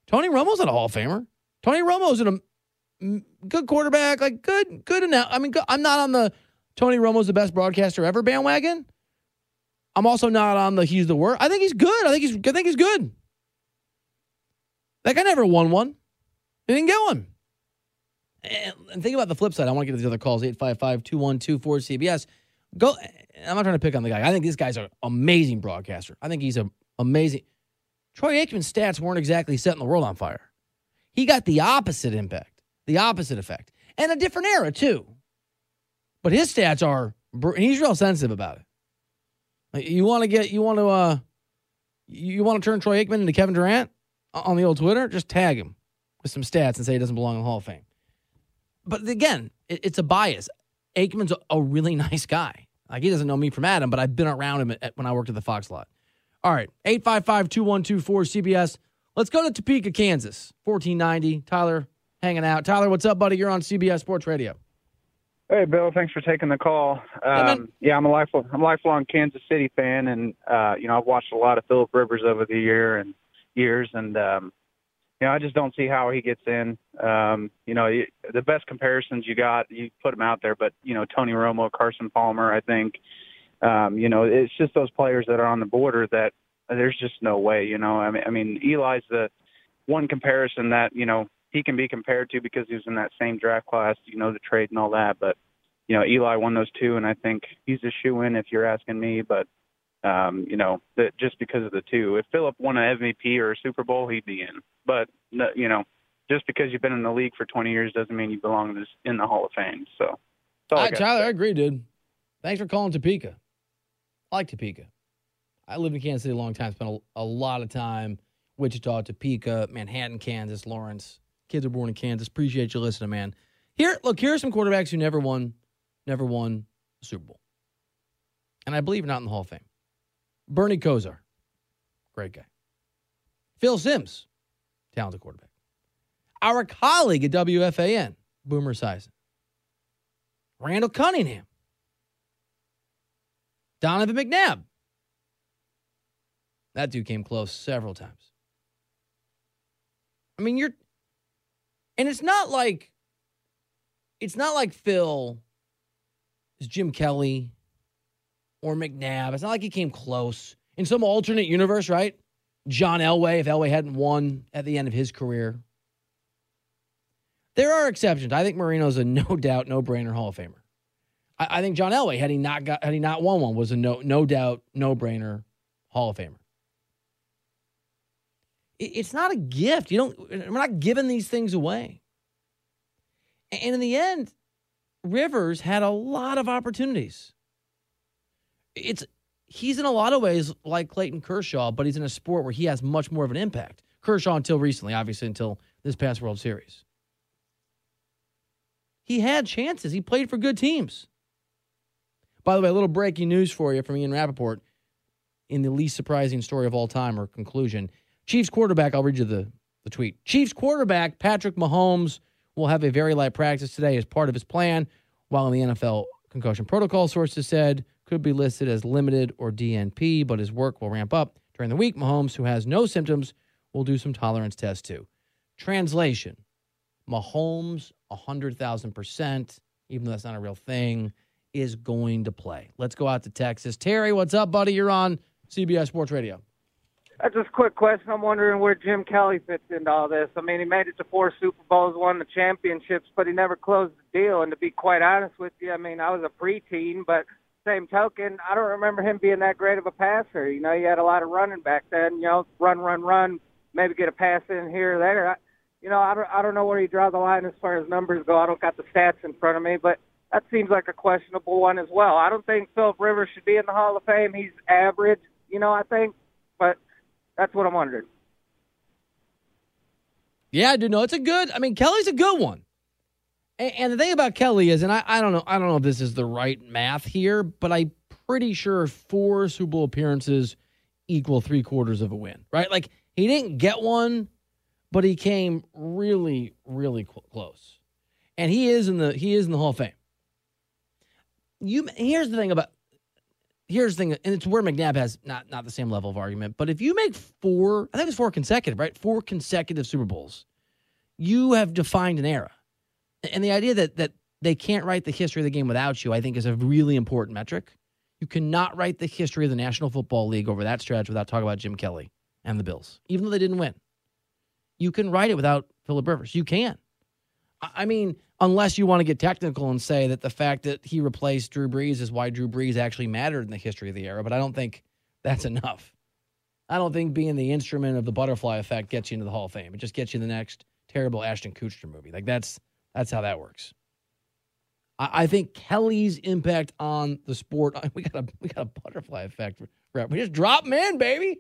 Tony Romo's not a Hall of Famer. Tony Romo's a good quarterback, like good enough. I mean, I'm not on the Tony Romo's the best broadcaster ever bandwagon. I'm also not on the he's the worst. I think he's good. I think he's good. That guy never won one. He didn't get one. And think about the flip side. I want to get to these other calls. 855-2124-CBS. Go. I'm not trying to pick on the guy. I think this guy's an amazing broadcaster. I think he's amazing. Troy Aikman's stats weren't exactly setting the world on fire. He got the opposite impact, the opposite effect, and a different era too. But his stats are. He's real sensitive about it. Like you want to turn Troy Aikman into Kevin Durant on the old Twitter? Just tag him with some stats and say he doesn't belong in the Hall of Fame. But again, it's a bias. Aikman's a really nice guy. Like, he doesn't know me from Adam, but I've been around him when I worked at the Fox lot. All right, 855-2124-CBS. Let's go to Topeka, Kansas, 1490. Tyler hanging out. Tyler, what's up, buddy? You're on CBS Sports Radio. Hey, Bill. Thanks for taking the call. I'm a lifelong Kansas City fan, and I've watched a lot of Philip Rivers over the years, and I just don't see how he gets in. The best comparisons you put him out there, but Tony Romo, Carson Palmer, I think, it's just those players that are on the border that there's just no way. I mean, Eli's the one comparison that he can be compared to because he was in that same draft class, the trade and all that. But Eli won those two, and I think he's a shoo-in if you're asking me. But just because of the two, if Philip won an MVP or a Super Bowl, he'd be in. But just because you've been in the league for 20 years doesn't mean you belong in the Hall of Fame. So, Tyler, I agree, dude. Thanks for calling Topeka. I like Topeka. I lived in Kansas City a long time. Spent a lot of time Wichita, Topeka, Manhattan, Kansas, Lawrence. Kids are born in Kansas. Appreciate you listening, man. Here are some quarterbacks who never won a Super Bowl, and I believe not in the Hall of Fame. Bernie Kosar, great guy. Phil Simms, talented quarterback. Our colleague at WFAN, Boomer Esiason. Randall Cunningham. Donovan McNabb. That dude came close several times. I mean, and it's not like Phil is Jim Kelly or McNabb. It's not like he came close. In some alternate universe, right? John Elway, if Elway hadn't won at the end of his career. There are exceptions. I think Marino's a no-doubt, no-brainer Hall of Famer. I think John Elway, had he not won one, was a no-doubt, no-brainer Hall of Famer. It's not a gift. We're not giving these things away. And in the end, Rivers had a lot of opportunities. He's in a lot of ways like Clayton Kershaw, but he's in a sport where he has much more of an impact. Kershaw until recently, obviously until this past World Series. He had chances. He played for good teams. By the way, a little breaking news for you from Ian Rappaport in the least surprising story of all time, or conclusion. Chiefs quarterback, I'll read you the tweet. Chiefs quarterback Patrick Mahomes will have a very light practice today as part of his plan, while in the NFL concussion protocol, sources said, could be listed as limited or DNP, but his work will ramp up during the week. Mahomes, who has no symptoms, will do some tolerance tests too. Translation, Mahomes, 100,000%, even though that's not a real thing, is going to play. Let's go out to Texas. Terry, what's up, buddy? You're on CBS Sports Radio. Just a quick question. I'm wondering where Jim Kelly fits into all this. I mean, he made it to 4 Super Bowls, won the championships, but he never closed the deal. And to be quite honest with you, I mean, I was a preteen, but same token, I don't remember him being that great of a passer. You had a lot of running back then, run, maybe get a pass in here or there. I don't know where you draw the line as far as numbers go. I don't got the stats in front of me, but that seems like a questionable one as well. I don't think Philip Rivers should be in the Hall of Fame. He's average, I think, but that's what I'm wondering. Yeah, I do know. Kelly's a good one. And the thing about Kelly is, and I don't know if this is the right math here, but I'm pretty sure 4 Super Bowl appearances equal 3/4 of a win, right? Like, he didn't get one, but he came really, really close. And he is in the Hall of Fame. Here's the thing about here's the thing, and it's where McNabb has not the same level of argument, but if you make 4, I think it's 4 consecutive, right? 4 consecutive Super Bowls, you have defined an era. And the idea that they can't write the history of the game without you, I think, is a really important metric. You cannot write the history of the National Football League over that stretch without talking about Jim Kelly and the Bills, even though they didn't win. You can write it without Phillip Rivers. You can. I mean, unless you want to get technical and say that the fact that he replaced Drew Brees is why Drew Brees actually mattered in the history of the era, but I don't think that's enough. I don't think being the instrument of the butterfly effect gets you into the Hall of Fame. It just gets you the next terrible Ashton Kutcher movie. Like, that's how that works. I think Kelly's impact on the sport, we got a butterfly effect. We just drop him in, baby.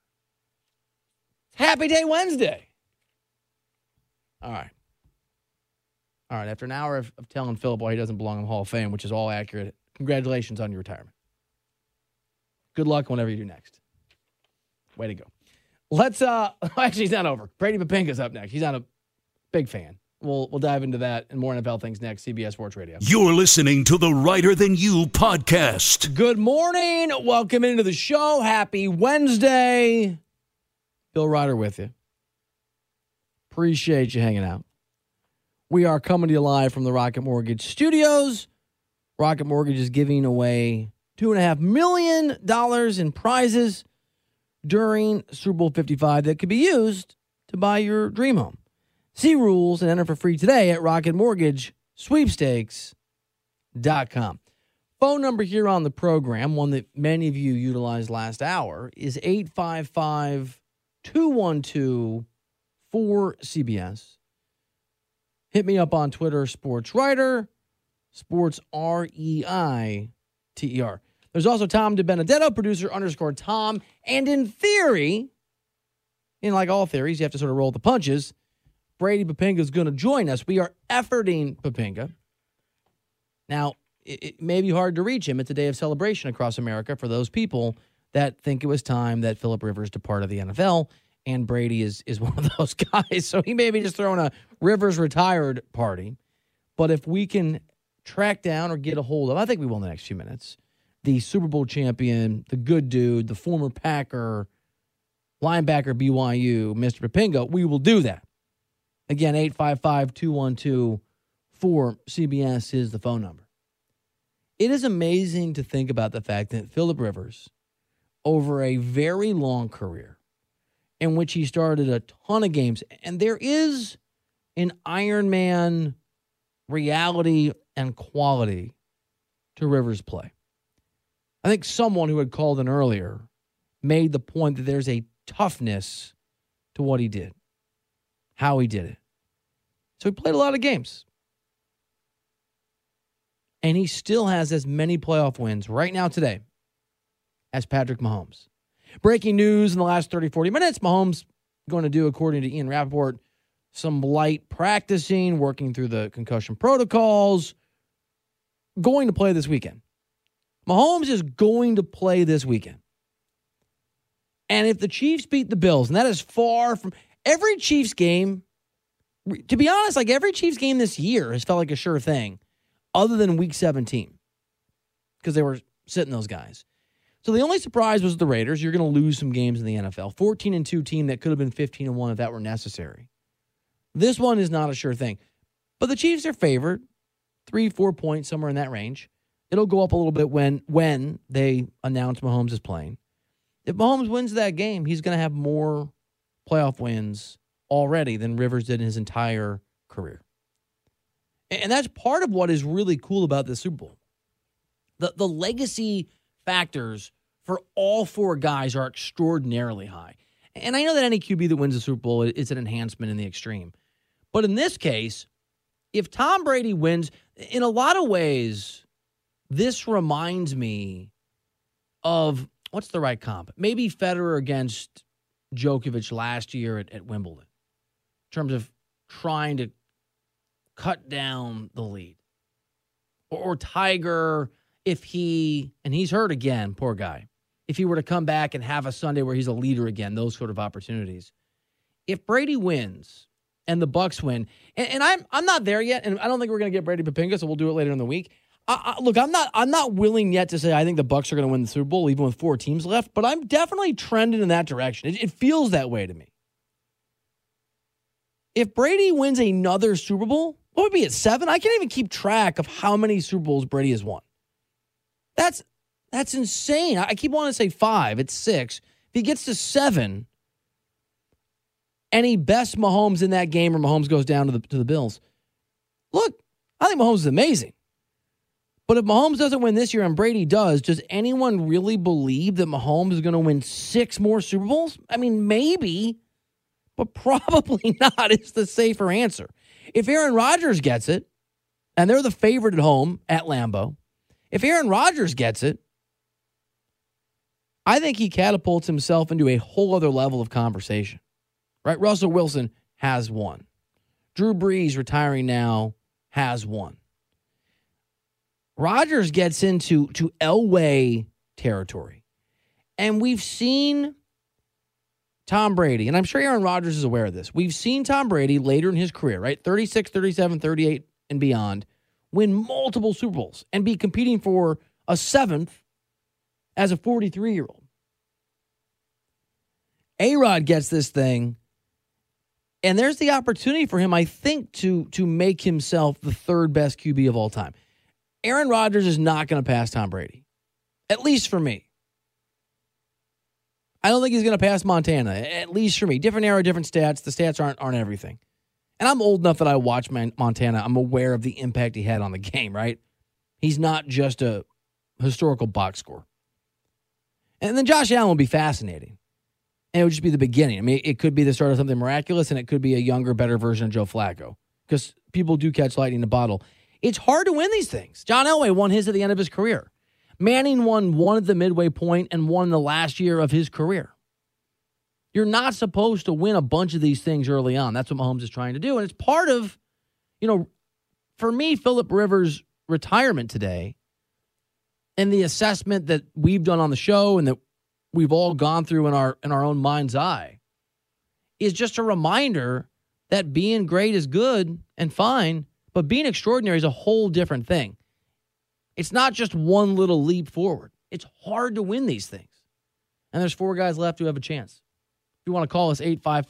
Happy Day Wednesday. All right. After an hour of telling Phillip why he doesn't belong in the Hall of Fame, which is all accurate, congratulations on your retirement. Good luck whenever you do next. Way to go. Let's, actually, it's not over. Brady Papinga's up next. He's not a big fan. We'll dive into that and more NFL things next. CBS Sports Radio. You're listening to the Writer Than You podcast. Good morning. Welcome into the show. Happy Wednesday. Bill Ryder with you. Appreciate you hanging out. We are coming to you live from the Rocket Mortgage Studios. Rocket Mortgage is giving away $2.5 million in prizes during Super Bowl 55 that could be used to buy your dream home. See rules and enter for free today at RocketMortgageSweepstakes.com. Phone number here on the program, one that many of you utilized last hour, is 855-212-4CBS. Hit me up on Twitter, Sports Writer, Sports REITER. There's also Tom DiBenedetto, producer _Tom. And in theory, like all theories, you have to sort of roll the punches. Brady Papinga is going to join us. We are efforting Papinga. Now, it may be hard to reach him. It's a day of celebration across America for those people that think it was time that Phillip Rivers departed the NFL, and Brady is one of those guys. So he may be just throwing a Rivers retired party. But if we can track down or get a hold of, I think we will in the next few minutes, the Super Bowl champion, the good dude, the former Packer, linebacker BYU, Mr. Papinga, we will do that. Again, 855-212-4CBS is the phone number. It is amazing to think about the fact that Phillip Rivers, over a very long career, in which he started a ton of games, and there is an Iron Man reality and quality to Rivers' play. I think someone who had called in earlier made the point that there's a toughness to what he did, how he did it. So he played a lot of games. And he still has as many playoff wins right now today as Patrick Mahomes. Breaking news in the last 30, 40 minutes. Mahomes going to do, according to Ian Rappaport, some light practicing, working through the concussion protocols, going to play this weekend. Mahomes is going to play this weekend. And if the Chiefs beat the Bills, and that is far from every Chiefs game, to be honest, like every Chiefs game this year has felt like a sure thing, other than Week 17, because they were sitting those guys. So the only surprise was the Raiders. You're going to lose some games in the NFL. 14-2 team that could have been 15-1 if that were necessary. This one is not a sure thing. But the Chiefs are favored, 3-4 points, somewhere in that range. It'll go up a little bit when they announce Mahomes is playing. If Mahomes wins that game, he's going to have more playoff wins already than Rivers did in his entire career. And that's part of what is really cool about this Super Bowl. The legacy factors for all four guys are extraordinarily high. And I know that any QB that wins the Super Bowl is an enhancement in the extreme. But in this case, if Tom Brady wins, in a lot of ways, this reminds me of, what's the right comp? Maybe Federer against Djokovic last year at Wimbledon, in terms of trying to cut down the lead. Or Tiger, if and he's hurt again, poor guy, if he were to come back and have a Sunday where he's a leader again, those sort of opportunities. If Brady wins and the Bucs win, and I'm not there yet, and I don't think we're going to get Brady Papinga, so we'll do it later in the week. Look, I'm not willing yet to say I think the Bucs are going to win the Super Bowl even with 4 teams left, but I'm definitely trending in that direction. It feels that way to me. If Brady wins another Super Bowl, what would be at 7? I can't even keep track of how many Super Bowls Brady has won. That's insane. I keep wanting to say 5. It's 6. If he gets to 7, and he bests Mahomes in that game, or Mahomes goes down to the Bills. Look, I think Mahomes is amazing. But if Mahomes doesn't win this year and Brady does anyone really believe that Mahomes is going to win 6 more Super Bowls? I mean, maybe, but probably not is the safer answer. If Aaron Rodgers gets it, and they're the favorite at home at Lambeau, if Aaron Rodgers gets it, I think he catapults himself into a whole other level of conversation. Right? Russell Wilson has won. Drew Brees, retiring now, has won. Rodgers gets into Elway territory. And we've seen Tom Brady, and I'm sure Aaron Rodgers is aware of this. We've seen Tom Brady later in his career, right? 36, 37, 38, and beyond, win multiple Super Bowls and be competing for a 7th as a 43-year-old. A-Rod gets this thing, and there's the opportunity for him, I think, to make himself the 3rd best QB of all time. Aaron Rodgers is not going to pass Tom Brady, at least for me. I don't think he's going to pass Montana, at least for me. Different era, different stats. The stats aren't everything. And I'm old enough that I watch Montana. I'm aware of the impact he had on the game, right? He's not just a historical box score. And then Josh Allen will be fascinating. And it would just be the beginning. I mean, it could be the start of something miraculous, and it could be a younger, better version of Joe Flacco. Because people do catch lightning in a bottle. It's hard to win these things. John Elway won his at the end of his career. Manning won one at the midway point and one in the last year of his career. You're not supposed to win a bunch of these things early on. That's what Mahomes is trying to do. And it's part of, for me, Phillip Rivers' retirement today and the assessment that we've done on the show and that we've all gone through in our own mind's eye is just a reminder that being great is good and fine, but being extraordinary is a whole different thing. It's not just one little leap forward. It's hard to win these things. And there's 4 guys left who have a chance. If you want to call us,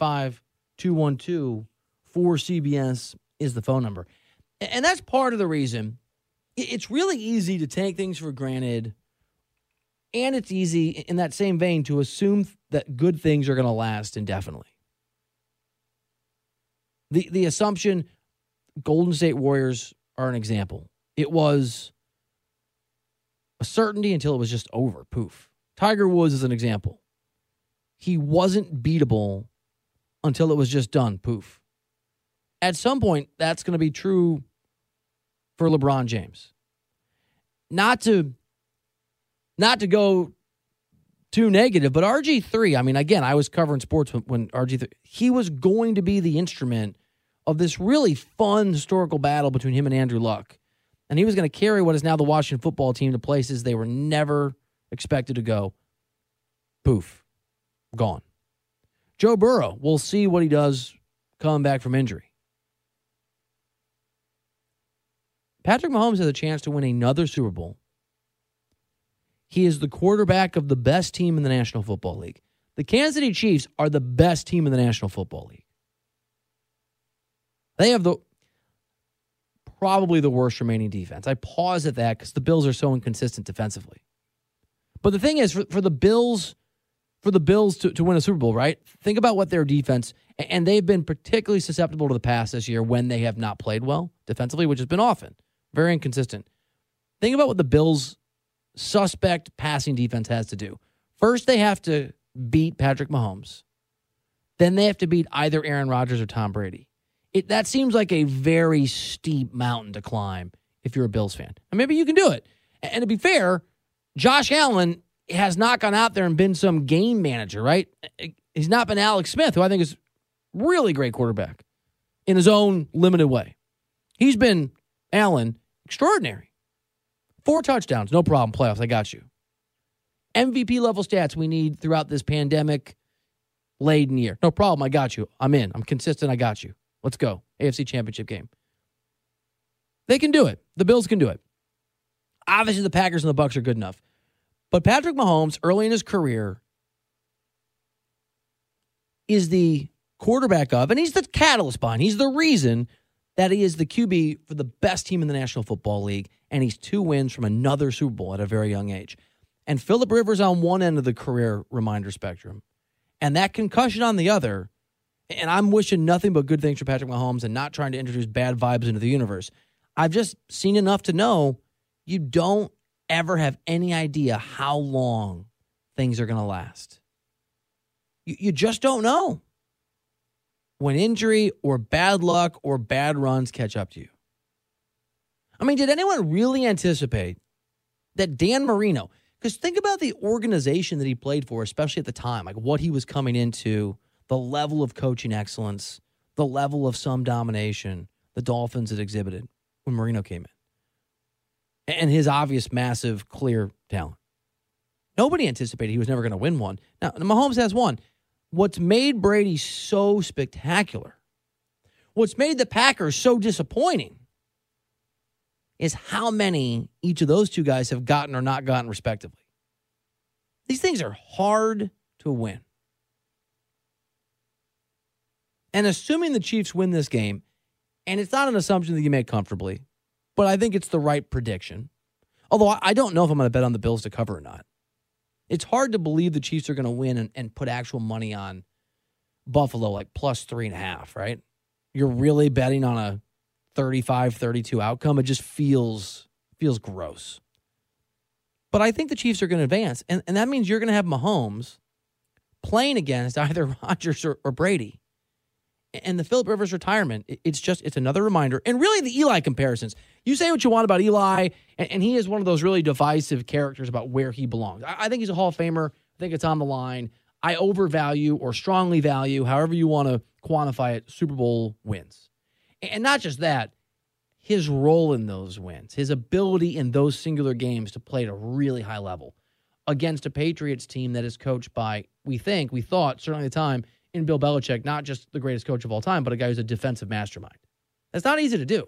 855-212-4CBS is the phone number. And that's part of the reason. It's really easy to take things for granted, and it's easy in that same vein to assume that good things are going to last indefinitely. The assumption, Golden State Warriors are an example. It was a certainty until it was just over. Poof. Tiger Woods is an example. He wasn't beatable until it was just done. Poof. At some point, that's going to be true for LeBron James. Not to go too negative, but RG3, I mean, again, I was covering sports when RG3, he was going to be the instrument of this really fun historical battle between him and Andrew Luck. And he was going to carry what is now the Washington football team to places they were never expected to go. Poof. Gone. Joe Burrow, we'll see what he does coming back from injury. Patrick Mahomes has a chance to win another Super Bowl. He is the quarterback of the best team in the National Football League. The Kansas City Chiefs are the best team in the National Football League. They have probably the worst remaining defense. I pause at that because the Bills are so inconsistent defensively. But the thing is, for the Bills to win a Super Bowl, right? Think about what their defense, and they've been particularly susceptible to the pass this year when they have not played well defensively, which has been often. Very inconsistent. Think about what the Bills' suspect passing defense has to do. First, they have to beat Patrick Mahomes. Then they have to beat either Aaron Rodgers or Tom Brady. That seems like a very steep mountain to climb if you're a Bills fan. And maybe you can do it. And to be fair, Josh Allen has not gone out there and been some game manager, right? He's not been Alex Smith, who I think is really great quarterback in his own limited way. He's been, Allen, extraordinary. 4 touchdowns, no problem, playoffs, I got you. MVP level stats we need throughout this pandemic-laden year. No problem, I got you. I'm in. I'm consistent, I got you. Let's go. AFC Championship game. They can do it. The Bills can do it. Obviously, the Packers and the Bucs are good enough. But Patrick Mahomes, early in his career, is the quarterback of, and he's the catalyst behind, he's the reason that he is the QB for the best team in the National Football League, and he's 2 wins from another Super Bowl at a very young age. And Phillip Rivers on one end of the career reminder spectrum, and that concussion on the other, and I'm wishing nothing but good things for Patrick Mahomes and not trying to introduce bad vibes into the universe. I've just seen enough to know you don't ever have any idea how long things are going to last. You just don't know when injury or bad luck or bad runs catch up to you. I mean, did anyone really anticipate that Dan Marino, because think about the organization that he played for, especially at the time, like what he was coming into, the level of coaching excellence, the level of some domination the Dolphins had exhibited when Marino came in, and his obvious, massive, clear talent. Nobody anticipated he was never going to win one. Now, Mahomes has won. What's made Brady so spectacular, what's made the Packers so disappointing, is how many each of those two guys have gotten or not gotten, respectively. These things are hard to win. And assuming the Chiefs win this game, and it's not an assumption that you make comfortably, but I think it's the right prediction. Although I don't know if I'm going to bet on the Bills to cover or not. It's hard to believe the Chiefs are going to win and put actual money on Buffalo, like plus 3.5, right? You're really betting on a 35-32 outcome. It just feels gross. But I think the Chiefs are going to advance, and that means you're going to have Mahomes playing against either Rodgers or Brady. And the Phillip Rivers retirement, it's another reminder. And really the Eli comparisons. You say what you want about Eli, and he is one of those really divisive characters about where he belongs. I think he's a Hall of Famer. I think it's on the line. I overvalue or strongly value, however you want to quantify it, Super Bowl wins. And not just that, his role in those wins, his ability in those singular games to play at a really high level against a Patriots team that is coached by, we thought, certainly at the time, in Bill Belichick, not just the greatest coach of all time, but a guy who's a defensive mastermind. That's not easy to do.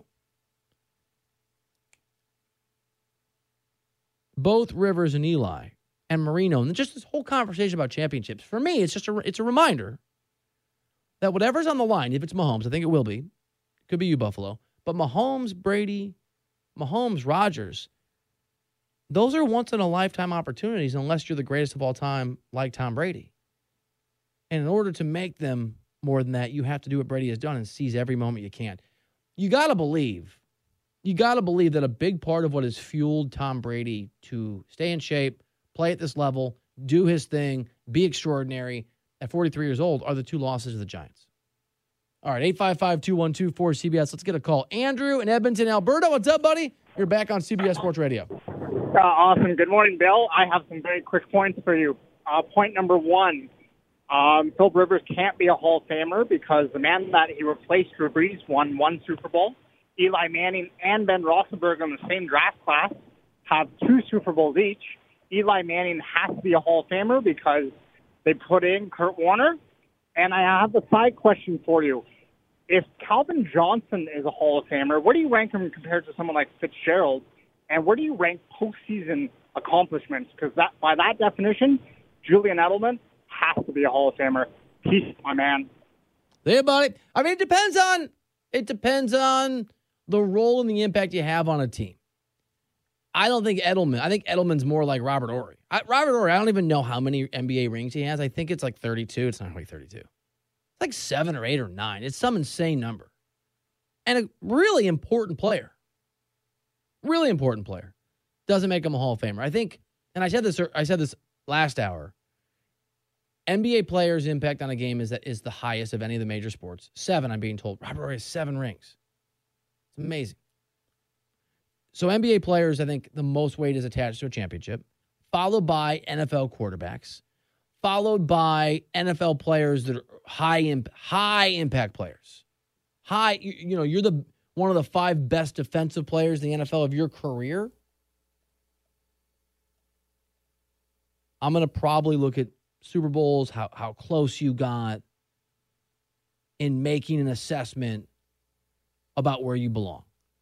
Both Rivers and Eli and Marino, and just this whole conversation about championships, for me, it's a reminder that whatever's on the line, if it's Mahomes, I think it will be, could be you, Buffalo, but Mahomes, Brady, Mahomes, Rodgers, those are once-in-a-lifetime opportunities unless you're the greatest of all time like Tom Brady. And in order to make them more than that, you have to do what Brady has done and seize every moment you can. You got to believe that a big part of what has fueled Tom Brady to stay in shape, play at this level, do his thing, be extraordinary at 43 years old are the 2 losses to the Giants. All right, 855-212-4CBS. Let's get a call. Andrew in Edmonton, Alberta. What's up, buddy? You're back on CBS Sports Radio. Awesome. Good morning, Bill. I have some very quick points for you. Point number 1. Phillip Rivers can't be a Hall of Famer because the man that he replaced, Drew Brees, won 1 Super Bowl. Eli Manning and Ben Roethlisberger in the same draft class have 2 Super Bowls each. Eli Manning has to be a Hall of Famer because they put in Kurt Warner. And I have a side question for you. If Calvin Johnson is a Hall of Famer, where do you rank him compared to someone like Fitzgerald? And where do you rank postseason accomplishments? Because by that definition, Julian Edelman has to be a Hall of Famer. Peace, my man. There, buddy. I mean, it depends on the role and the impact you have on a team. I think Edelman's more like Robert Horry. Robert Horry, I don't even know how many NBA rings he has. I think it's like 32. It's not quite 32. It's like 7 or 8 or 9. It's some insane number. And a really important player. Really important player. Doesn't make him a Hall of Famer. I think, and I said this last hour, NBA players' impact on a game is the highest of any of the major sports. 7, I'm being told. Robert Horry has 7 rings. It's amazing. So NBA players, I think the most weight is attached to a championship, followed by NFL quarterbacks, followed by NFL players that are high impact players. You're one of the 5 best defensive players in the NFL of your career. I'm going to probably look at Super Bowls, how close you got in making an assessment about where you belong.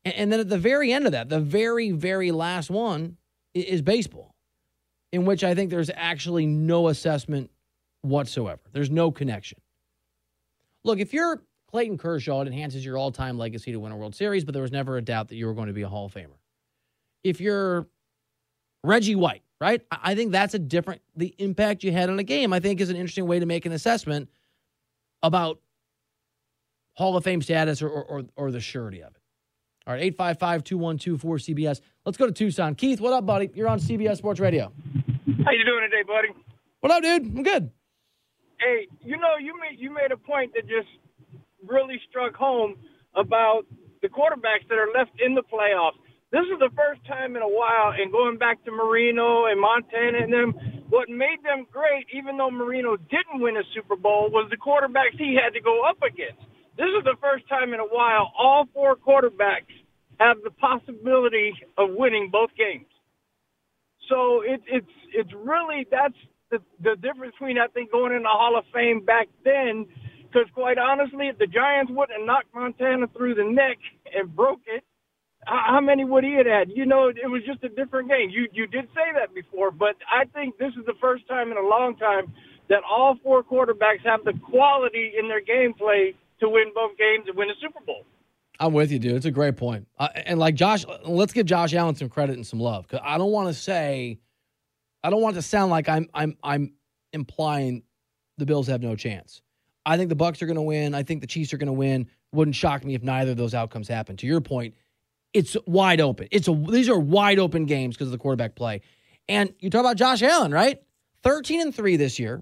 And then at the very end of that, the very, very last one is baseball, in which I think there's actually no assessment whatsoever. There's no connection. Look, if you're Clayton Kershaw, it enhances your all-time legacy to win a World Series, but there was never a doubt that you were going to be a Hall of Famer. If you're Reggie White, right? I think that's the impact you had on a game, I think, is an interesting way to make an assessment about Hall of Fame status or the surety of it. All right, 855-212-4CBS. Let's go to Tucson. Keith, what up, buddy? You're on CBS Sports Radio. How you doing today, buddy? What up, dude? I'm good. Hey, you made a point that just really struck home about the quarterbacks that are left in the playoffs. This is the first time in a while, and going back to Marino and Montana and them, what made them great, even though Marino didn't win a Super Bowl, was the quarterbacks he had to go up against. This is the first time in a while all four quarterbacks have the possibility of winning both games. So it's really, that's the difference between, I think, going in the Hall of Fame back then, because quite honestly, if the Giants wouldn't have knocked Montana through the neck and broke it, how many would he have had? You know, it was just a different game. You did say that before, but I think this is the first time in a long time that all four quarterbacks have the quality in their gameplay to win both games and win a Super Bowl. I'm with you, dude. It's a great point. And like Josh, let's give Josh Allen some credit and some love, because I don't want it to sound like I'm implying the Bills have no chance. I think the Bucs are going to win. I think the Chiefs are going to win. Wouldn't shock me if neither of those outcomes happen. To your point, it's wide open. These are wide open games because of the quarterback play. And you talk about Josh Allen, right? 13-3 this year.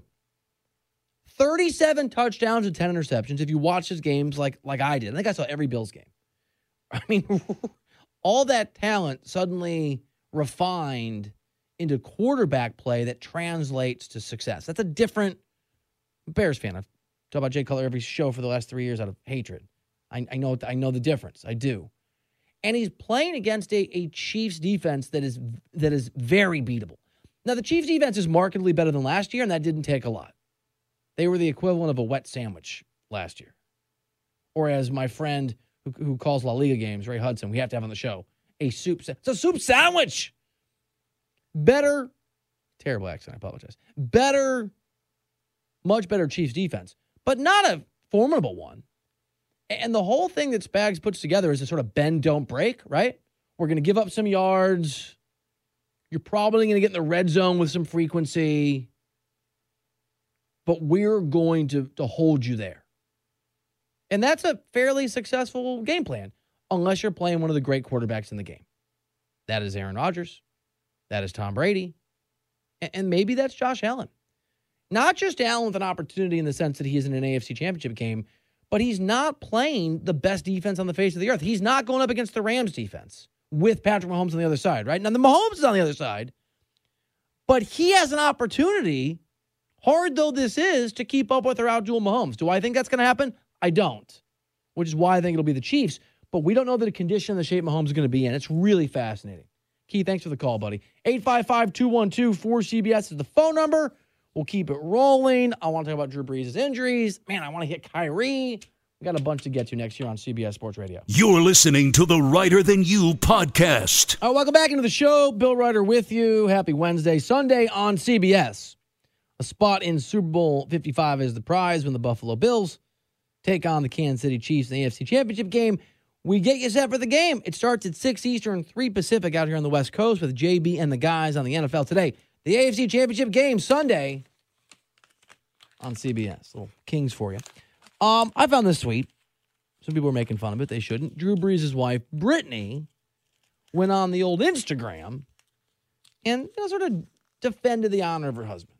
37 touchdowns and 10 interceptions. If you watch his games like I did, I think I saw every Bills game. I mean, all that talent suddenly refined into quarterback play that translates to success. That's a different Bears fan. I've talked about Jay Cutler every show for the last 3 years out of hatred. I know the difference. I do. And he's playing against a Chiefs defense that is very beatable. Now, the Chiefs defense is markedly better than last year, and that didn't take a lot. They were the equivalent of a wet sandwich last year. Or as my friend who calls La Liga games, Ray Hudson, we have to have on the show, it's a soup sandwich. Better, terrible accent, I apologize. Much better Chiefs defense, but not a formidable one. And the whole thing that Spags puts together is a sort of bend, don't break, right? We're going to give up some yards. You're probably going to get in the red zone with some frequency. But we're going to hold you there. And that's a fairly successful game plan, unless you're playing one of the great quarterbacks in the game. That is Aaron Rodgers. That is Tom Brady. And maybe that's Josh Allen. Not just Allen with an opportunity in the sense that he is in an AFC championship game, but he's not playing the best defense on the face of the earth. He's not going up against the Rams defense with Patrick Mahomes on the other side, right? Now, the Mahomes is on the other side, but he has an opportunity, hard though this is, to keep up with or outduel Mahomes. Do I think that's going to happen? I don't, which is why I think it'll be the Chiefs. But we don't know the condition and the shape Mahomes is going to be in. It's really fascinating. Keith, thanks for the call, buddy. 855-212-4CBS is the phone number. We'll keep it rolling. I want to talk about Drew Brees' injuries. Man, I want to hit Kyrie. We got a bunch to get to next year on CBS Sports Radio. You're listening to the Writer Than You podcast. All right, welcome back into the show. Bill Ryder with you. Happy Wednesday. Sunday on CBS. A spot in Super Bowl 55 is the prize when the Buffalo Bills take on the Kansas City Chiefs in the AFC Championship game. We get you set for the game. It starts at 6 Eastern, 3 Pacific out here on the West Coast with JB and the guys on the NFL Today. The AFC Championship game Sunday on CBS. Little Kings for you. I found this sweet. Some people are making fun of it. They shouldn't. Drew Brees' wife, Brittany, went on the old Instagram and sort of defended the honor of her husband.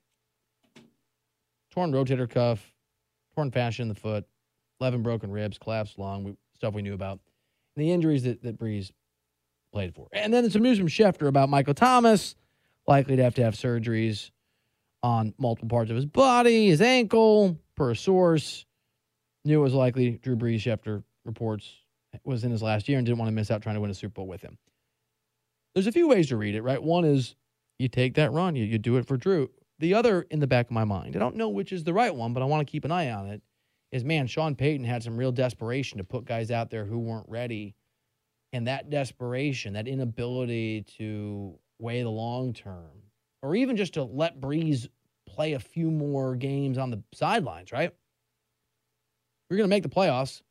Torn rotator cuff, torn fascia in the foot, 11 broken ribs, collapsed lung, stuff we knew about. And the injuries that Brees played for. And then some news from Schefter about Michael Thomas, likely to have surgeries on multiple parts of his body, his ankle, per a source. Knew it was likely. Drew Brees, Schefter reports, was in his last year and didn't want to miss out trying to win a Super Bowl with him. There's a few ways to read it, right? One is you take that run, you do it for Drew. The other, in the back of my mind, I don't know which is the right one, but I want to keep an eye on it, is, man, Sean Payton had some real desperation to put guys out there who weren't ready And that desperation, that inability to weigh the long term, or even just to let Breeze play a few more games on the sidelines, right? You're going to make the playoffs.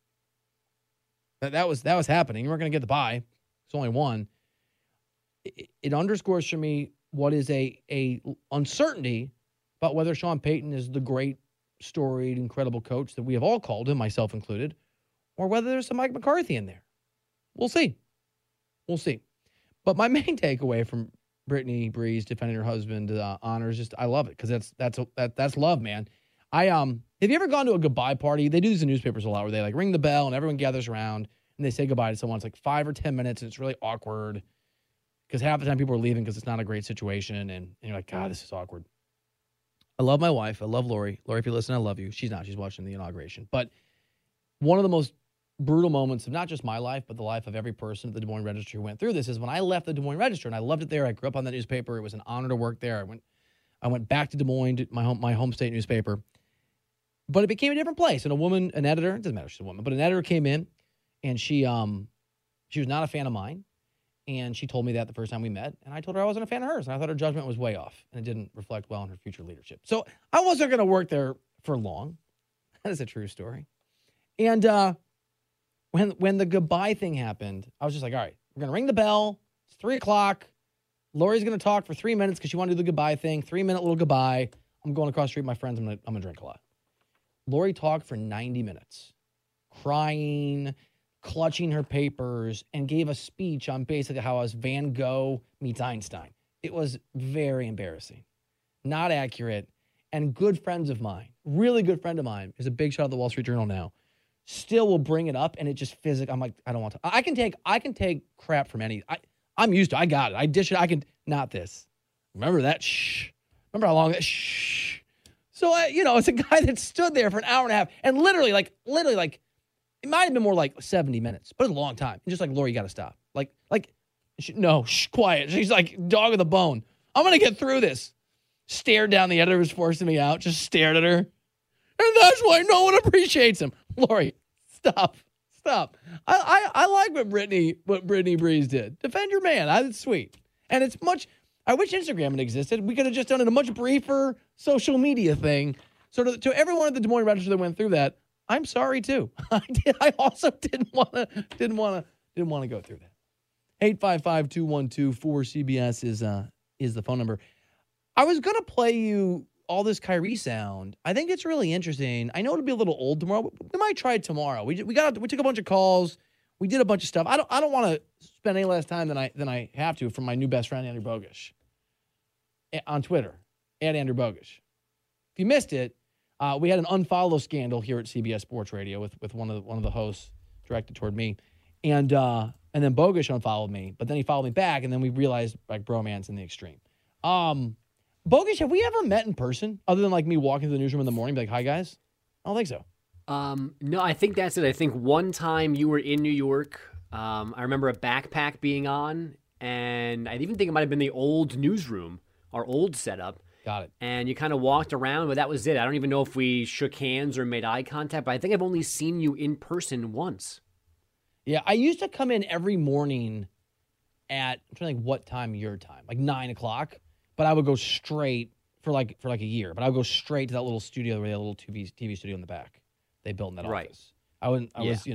That was happening. You weren't going to get the bye. It's only one. It underscores for me what is a uncertainty about whether Sean Payton is the great, storied, incredible coach that we have all called him, myself included, or whether there's some Mike McCarthy in there. We'll see. We'll see. But my main takeaway from Brittany Breeze defending her husband honor is just I love it because that's love, man. Have you ever gone to a goodbye party? They do this in newspapers a lot where they like ring the bell and everyone gathers around and they say goodbye to someone. It's like 5 or 10 minutes and it's really awkward because half the time people are leaving because it's not a great situation and you're like, God, this is awkward. I love my wife. I love Lori. Lori, if you listen, I love you. She's not. She's watching the inauguration. But one of the most brutal moments of not just my life, but the life of every person at the Des Moines Register who went through this is when I left the Des Moines Register, and I loved it there. I grew up on that newspaper. It was an honor to work there. I went back to Des Moines, my home state newspaper, but it became a different place. And a woman, an editor, it doesn't matter if she's a woman, but an editor came in, and she was not a fan of mine, and she told me that the first time we met, and I told her I wasn't a fan of hers, and I thought her judgment was way off, and it didn't reflect well on her future leadership. So I wasn't going to work there for long. That is a true story. And when the goodbye thing happened, I was just like, all right, we're going to ring the bell. It's 3:00. Lori's going to talk for 3 minutes because she wanted to do the goodbye thing. 3-minute little goodbye. I'm going across the street with my friends. I'm gonna drink a lot. Lori talked for 90 minutes, crying, clutching her papers, and gave a speech on basically how I was Van Gogh meets Einstein. It was very embarrassing, not accurate, and good friends of mine, really good friend of mine, is a big shot at the Wall Street Journal now, still will bring it up, and it just physically, I'm like, I don't want to. I can take crap from any. I'm used to. I got it. I dish it. I can not this. Remember that? Shh. Remember how long that? Shh. So it's a guy that stood there for an hour and a half, and literally, it might have been more like 70 minutes, but it was a long time. And just like, Lori, you got to stop. No, quiet. She's like, dog with a bone. I'm gonna get through this. Stared down. The editor was forcing me out. Just stared at her. And that's why no one appreciates him. Lori, stop. I like what Brittany Breeze did. Defend your man. That's sweet. And it's much, I wish Instagram had existed. We could have just done it a much briefer social media thing. So to everyone at the Des Moines Register that went through that, I'm sorry too. I also didn't want to go through that. 855-212-4CBS is the phone number. I was going to play you all this Kyrie sound. I think it's really interesting. I know it'll be a little old tomorrow. We might try it tomorrow. We took a bunch of calls. We did a bunch of stuff. I don't want to spend any less time than I have to from my new best friend Andrew Bogusch on Twitter at Andrew Bogusch. If you missed it, we had an unfollow scandal here at CBS Sports Radio with one of the hosts directed toward me, and then Bogusch unfollowed me, but then he followed me back, and then we realized like bromance in the extreme. Bogusch, have we ever met in person other than like me walking to the newsroom in the morning and be like, hi, guys? I don't think so. No, I think that's it. I think one time you were in New York. I remember a backpack being on, and I even think it might have been the old newsroom, our old setup. Got it. And you kind of walked around, but that was it. I don't even know if we shook hands or made eye contact, but I think I've only seen you in person once. Yeah, I used to come in every morning at, I'm trying to think what time your time, like 9 o'clock. But I would go straight for like a year. But I would go straight to that little studio where they had a little TV studio in the back. They built in that office. I left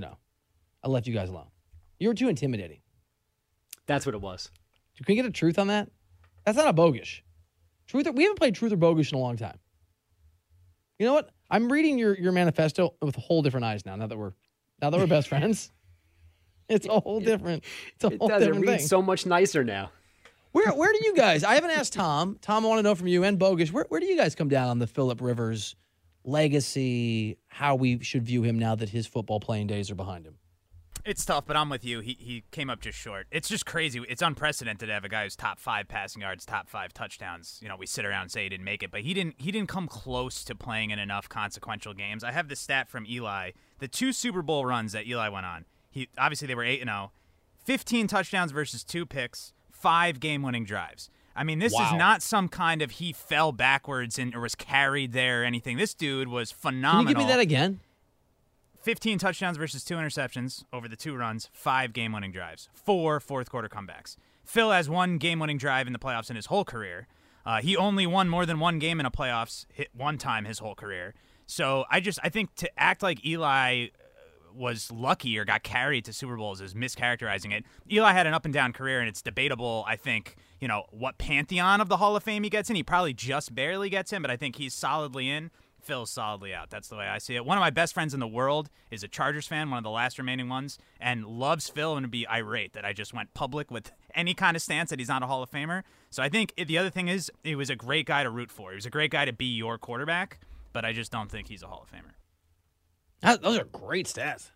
you guys alone. You were too intimidating. That's what it was. Can we get a truth on that? That's not a Bogusch. We haven't played Truth or Bogusch in a long time. You know what? I'm reading your manifesto with a whole different eyes now that we're best friends. It's a whole different. It's a whole different thing. So much nicer now. Where do you guys? I haven't asked Tom. Tom, I want to know from you and Bogusch. Where do you guys come down on the Phillip Rivers legacy? How we should view him now that his football playing days are behind him? It's tough, but I'm with you. He came up just short. It's just crazy. It's unprecedented to have a guy who's top 5 passing yards, top 5 touchdowns. We sit around and say he didn't make it, but he didn't come close to playing in enough consequential games. I have this stat from Eli. The 2 Super Bowl runs that Eli went on. Obviously they were 8-0, 15 touchdowns versus 2 picks. 5 game-winning drives. I mean, this is not some kind of he fell backwards or was carried there or anything. This dude was phenomenal. Can you give me that again? 15 touchdowns versus 2 interceptions over the 2 runs, 5 game-winning drives, 4 fourth-quarter comebacks. Phil has 1 game-winning drive in the playoffs in his whole career. He only won more than 1 game in a playoffs hit 1 time his whole career. So I think to act like Eli was lucky or got carried to Super Bowls is mischaracterizing it. Eli had an up-and-down career, and it's debatable, I think, what pantheon of the Hall of Fame he gets in. He probably just barely gets in, but I think he's solidly in. Phil's solidly out. That's the way I see it. One of my best friends in the world is a Chargers fan, one of the last remaining ones, and loves Phil and would be irate that I just went public with any kind of stance that he's not a Hall of Famer. So I think the other thing is he was a great guy to root for. He was a great guy to be your quarterback, but I just don't think he's a Hall of Famer. Those are great stats.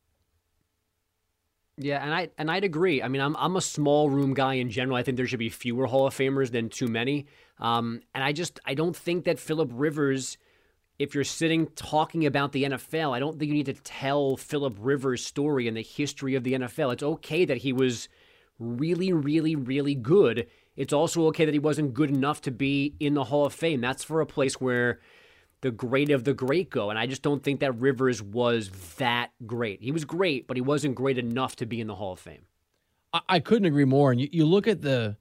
Yeah, and I'd agree. I mean, I'm a small room guy in general. I think there should be fewer Hall of Famers than too many. And I don't think that Philip Rivers, if you're sitting talking about the NFL, I don't think you need to tell Philip Rivers' story and the history of the NFL. It's okay that he was really, really, really good. It's also okay that he wasn't good enough to be in the Hall of Fame. That's for a place where the great of the great go. And I just don't think that Rivers was that great. He was great, but he wasn't great enough to be in the Hall of Fame. I couldn't agree more. And you look at the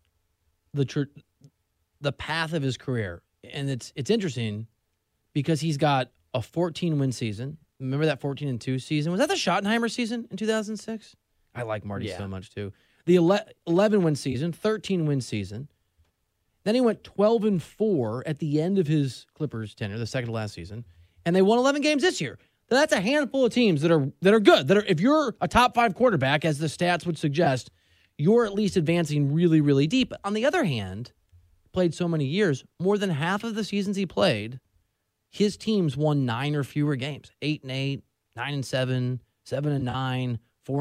path of his career, and it's interesting because he's got a 14-win season. Remember that 14-2 season? Was that the Schottenheimer season in 2006? I like Marty so much too. The 11-win season, 13-win season. Then he went 12-4 at the end of his Clippers tenure, the second to last season, and they won 11 games this year. That's a handful of teams that are good. If you're a top 5 quarterback, as the stats would suggest, you're at least advancing really, really deep. On the other hand, played so many years, more than half of the seasons he played, his teams won 9 or fewer games. 8-8, 9-7, 7-9,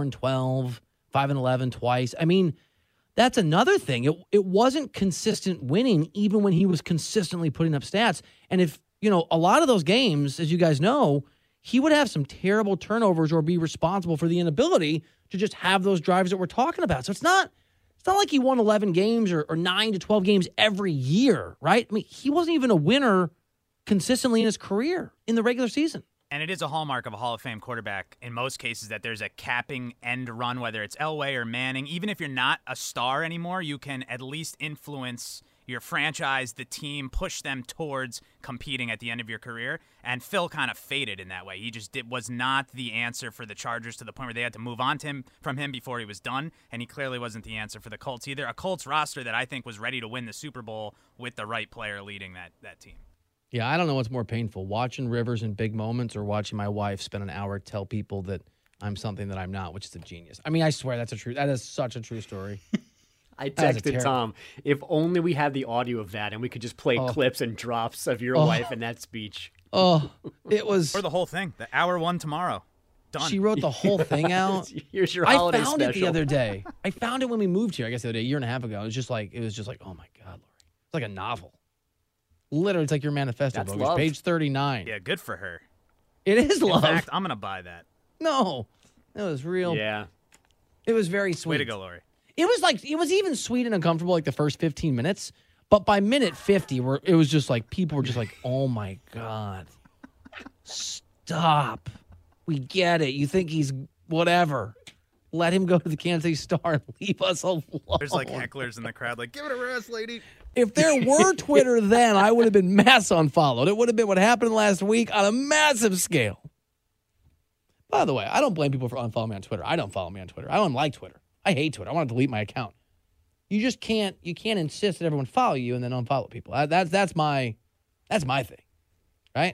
4-12, 5-11 twice. I mean, that's another thing. It wasn't consistent winning even when he was consistently putting up stats. And if, a lot of those games, as you guys know, he would have some terrible turnovers or be responsible for the inability to just have those drives that we're talking about. So it's not like he won 11 games or 9 to 12 games every year, right? I mean, he wasn't even a winner consistently in his career in the regular season. And it is a hallmark of a Hall of Fame quarterback in most cases that there's a capping end run, whether it's Elway or Manning. Even if you're not a star anymore, you can at least influence your franchise, the team, push them towards competing at the end of your career. And Phil kind of faded in that way. He just was not the answer for the Chargers to the point where they had to move on from him before he was done. And he clearly wasn't the answer for the Colts either. A Colts roster that I think was ready to win the Super Bowl with the right player leading that team. Yeah, I don't know what's more painful, watching Rivers in big moments or watching my wife spend an hour tell people that I'm something that I'm not, which is a genius. I mean, I swear that is such a true story. I texted Tom, if only we had the audio of that and we could just play clips and drops of your wife in that speech. Oh, it was... Or the whole thing, the hour one tomorrow. Done. She wrote the whole thing out. Here's your holiday special. I found it the other day. I found it when we moved here, I guess the other day, a year and a half ago. It was just like, oh my God, Lori. It's like a novel. Literally, it's like your manifesto book. It's page 39. Yeah, good for her. It is love. In fact, I'm going to buy that. No, it was real. Yeah. It was very sweet. Way to go, Lori. It was even sweet and uncomfortable like the first 15 minutes. But by minute 50, it was just like, people were just like, oh my God. Stop. We get it. You think he's whatever. Let him go to the Kansas City Star and leave us alone. There's like hecklers in the crowd like, give it a rest, lady. If there were Twitter then, I would have been mass unfollowed. It would have been what happened last week on a massive scale. By the way, I don't blame people for unfollowing me on Twitter. I don't follow me on Twitter. I don't like Twitter. I hate Twitter. I want to delete my account. You just can't insist that everyone follow you and then unfollow people. That's my thing. Right?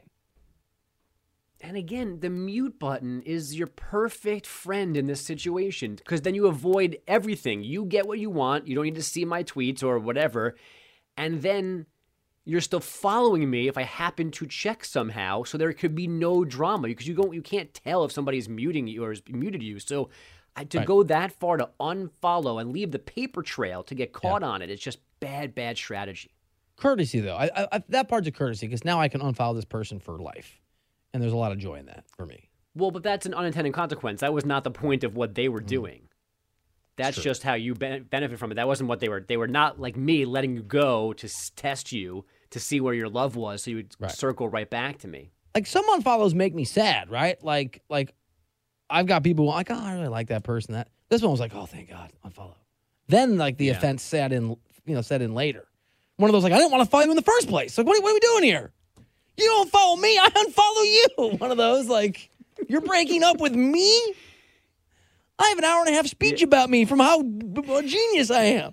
And again, the mute button is your perfect friend in this situation because then you avoid everything. You get what you want. You don't need to see my tweets or whatever. And then you're still following me if I happen to check somehow. So there could be no drama because you can't tell if somebody's muting you or has muted you. So to go that far to unfollow and leave the paper trail to get caught on it, it's just bad strategy. Courtesy, though. That part's a courtesy because now I can unfollow this person for life. And there's a lot of joy in that for me. Well, but that's an unintended consequence. That was not the point of what they were doing. That's just how you benefit from it. That wasn't what they were. They were not like me letting you go to test you to see where your love was so you would circle right back to me. like some unfollows make me sad, right? Like I've got people like, oh, I really like that person. This one was like, oh, thank God, unfollow. Then like the offense set in later. One of those like, I didn't want to follow you in the first place. Like, what are we doing here? You don't follow me, I unfollow you. One of those like, you're breaking up with me? I have an hour and a half speech about me from how genius I am.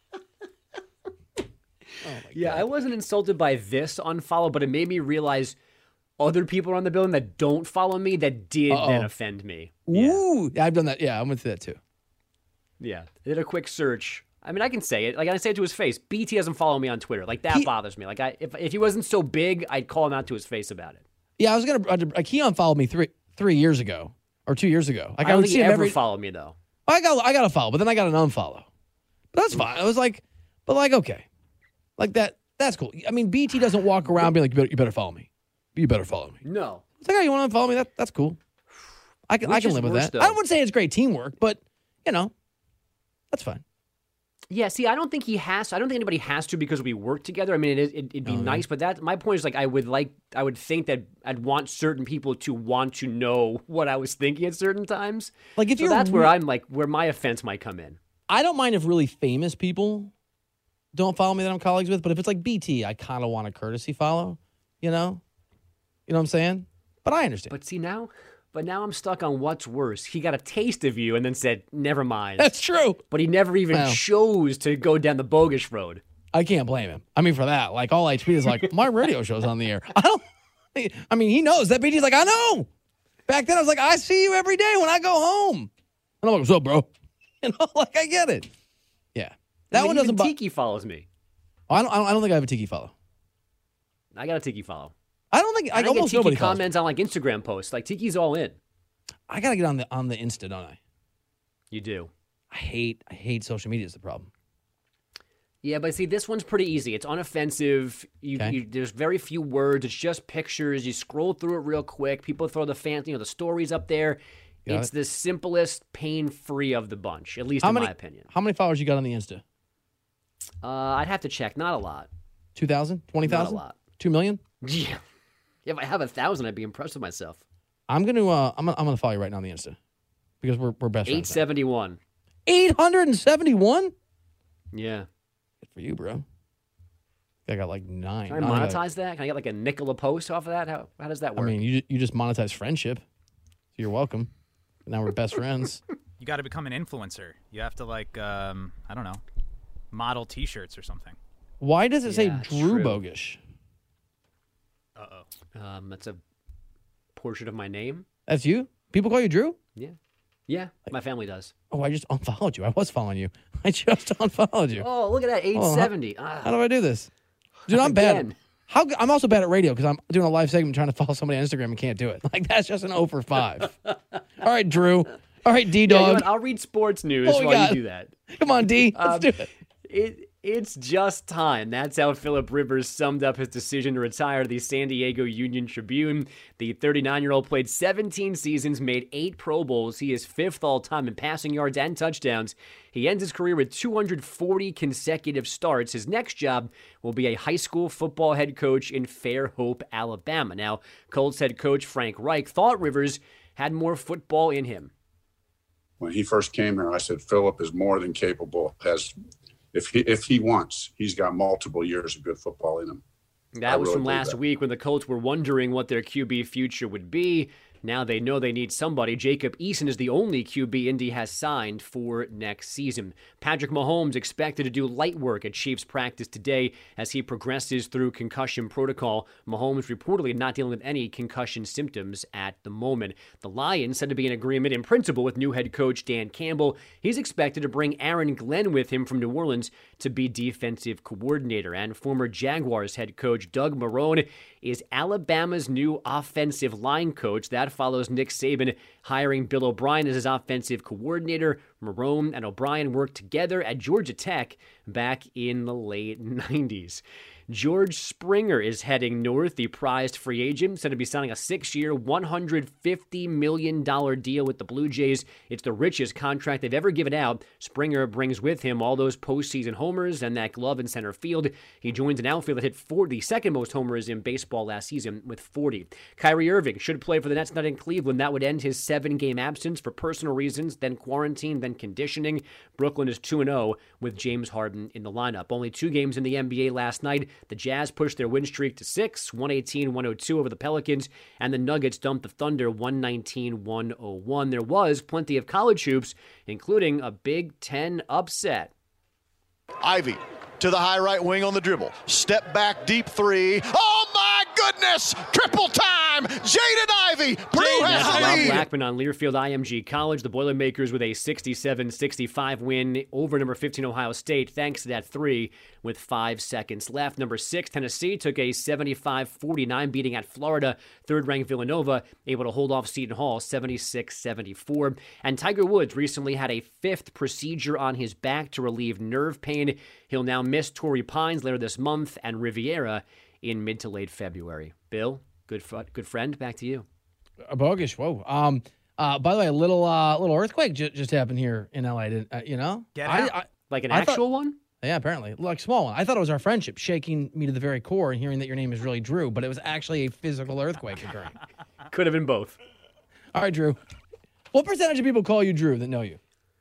Yeah, I wasn't insulted by this unfollow, but it made me realize other people around the building that don't follow me that did then offend me. Ooh, yeah, I've done that. Yeah, I went through that too. Yeah, I did a quick search. I mean, I can say it. Like, I say it to his face. BT doesn't follow me on Twitter. Like, that bothers me. Like, if he wasn't so big, I'd call him out to his face about it. Yeah, I was like, he unfollowed me 3 years ago or 2 years ago. Like, I don't would think see he him ever followed me, though. I got a follow, but then I got an unfollow. But that's fine. I was like, but like, okay. Like that's cool. I mean, BT doesn't walk around being like, you better follow me. You better follow me. No. It's like, oh, you want to unfollow me? That's cool. I can live with that. Though? I wouldn't say it's great teamwork, but, that's fine. Yeah, see, I don't think he has to. I don't think anybody has to because we work together. I mean, it'd be nice, but my point is like I would think that I'd want certain people to want to know what I was thinking at certain times. Like if that's where I'm like where my offense might come in. I don't mind if really famous people don't follow me that I'm colleagues with, but if it's like BT, I kind of want a courtesy follow. You know what I'm saying? But I understand. But see now I'm stuck on what's worse. He got a taste of you and then said, never mind. That's true. But he never even chose to go down the bogus road. I can't blame him. I mean, for that, like, all I tweet is like, my radio show's on the air. I mean, he knows that BT's like, I know. Back then, I was like, I see you every day when I go home. And I'm like, what's up, bro? Like, I get it. Yeah. That one doesn't bother. Tiki follows me. I don't think I have a Tiki follow. I got a Tiki follow. I don't think I almost get Tiki comments on like Instagram posts. Like Tiki's all in. I gotta get on the Insta, don't I? You do. I hate social media is the problem. Yeah, but see, this one's pretty easy. It's unoffensive. There's very few words. It's just pictures. You scroll through it real quick. People throw the stories up there. It's the simplest, pain-free of the bunch, at least in my opinion. How many followers you got on the Insta? I'd have to check. Not a lot. 2,000? 20,000? Not a lot. 2 million? Yeah. If I have 1,000, I'd be impressed with myself. I'm gonna follow you right now on the Insta because we're best friends. 871. 871? Yeah. Good for you, bro. I got like 9. Can I monetize that? Can I get like a nickel a post off of that? How does that work? I mean, you just monetize friendship. So you're welcome. Now we're best friends. You got to become an influencer. You have to I don't know, model T-shirts or something. Why does it say Drew Bogish? That's a portion of my name. That's you? People call you Drew? Yeah. Yeah, my family does. Oh, I just unfollowed you. I was following you. I just unfollowed you. Oh, look at that, 870. How do I do this? Dude, I'm bad. I'm also bad at radio because I'm doing a live segment trying to follow somebody on Instagram and can't do it. Like, that's just an 0 for 5. All right, Drew. All right, D-Dog. I'll read sports news while you do that. Come on, D. Let's do it. It's just time. That's how Philip Rivers summed up his decision to retire to the San Diego Union Tribune. The 39-year-old played 17 seasons, made 8 Pro Bowls. He is 5th all-time in passing yards and touchdowns. He ends his career with 240 consecutive starts. His next job will be a high school football head coach in Fairhope, Alabama. Now, Colts head coach Frank Reich thought Rivers had more football in him. When he first came here, I said, Philip is more than capable, if he wants, he's got multiple years of good football in him. That was from last week when the Colts were wondering what their QB future would be. Now they know they need somebody. Jacob Eason is the only QB Indy has signed for next season. Patrick Mahomes expected to do light work at Chiefs practice today as he progresses through concussion protocol. Mahomes reportedly not dealing with any concussion symptoms at the moment. The Lions said to be in agreement in principle with new head coach Dan Campbell. He's expected to bring Aaron Glenn with him from New Orleans to be defensive coordinator. And former Jaguars head coach Doug Marrone is Alabama's new offensive line coach. That follows Nick Saban hiring Bill O'Brien as his offensive coordinator. Marrone and O'Brien worked together at Georgia Tech back in the late 90s. George Springer is heading north. The prized free agent said to be signing a 6-year, $150 million deal with the Blue Jays. It's the richest contract they've ever given out. Springer brings with him all those postseason homers and that glove in center field. He joins an outfield that hit 40, the second most homers in baseball last season with 40. Kyrie Irving should play for the Nets, not in Cleveland. That would end his 7-game absence for personal reasons, then quarantine, then conditioning. Brooklyn is 2-0 with James Harden in the lineup. Only 2 games in the NBA last night. The Jazz pushed their win streak to 6, 118-102 over the Pelicans, and the Nuggets dumped the Thunder 119-101. There was plenty of college hoops, including a Big Ten upset. Ivy to the high right wing on the dribble. Step back, deep three. Oh, my goodness! Triple time! Jaden Ivey! Purdue has the Rob lead! Blackman on Learfield IMG College. The Boilermakers with a 67-65 win over number 15 Ohio State, thanks to that 3 with 5 seconds left. Number 6 Tennessee took a 75-49 beating at Florida. Third-ranked Villanova able to hold off Seton Hall 76-74. And Tiger Woods recently had a 5th procedure on his back to relieve nerve pain. He'll now miss Torrey Pines later this month and Riviera in mid to late February. Bill, good friend, back to you. Bogus, whoa. By the way, a little earthquake just happened here in LA. You know, Like an actual one? Yeah, apparently, like small one. I thought it was our friendship shaking me to the very core and hearing that your name is really Drew, but it was actually a physical earthquake occurring. Could have been both. All right, Drew. What percentage of people call you Drew that know you?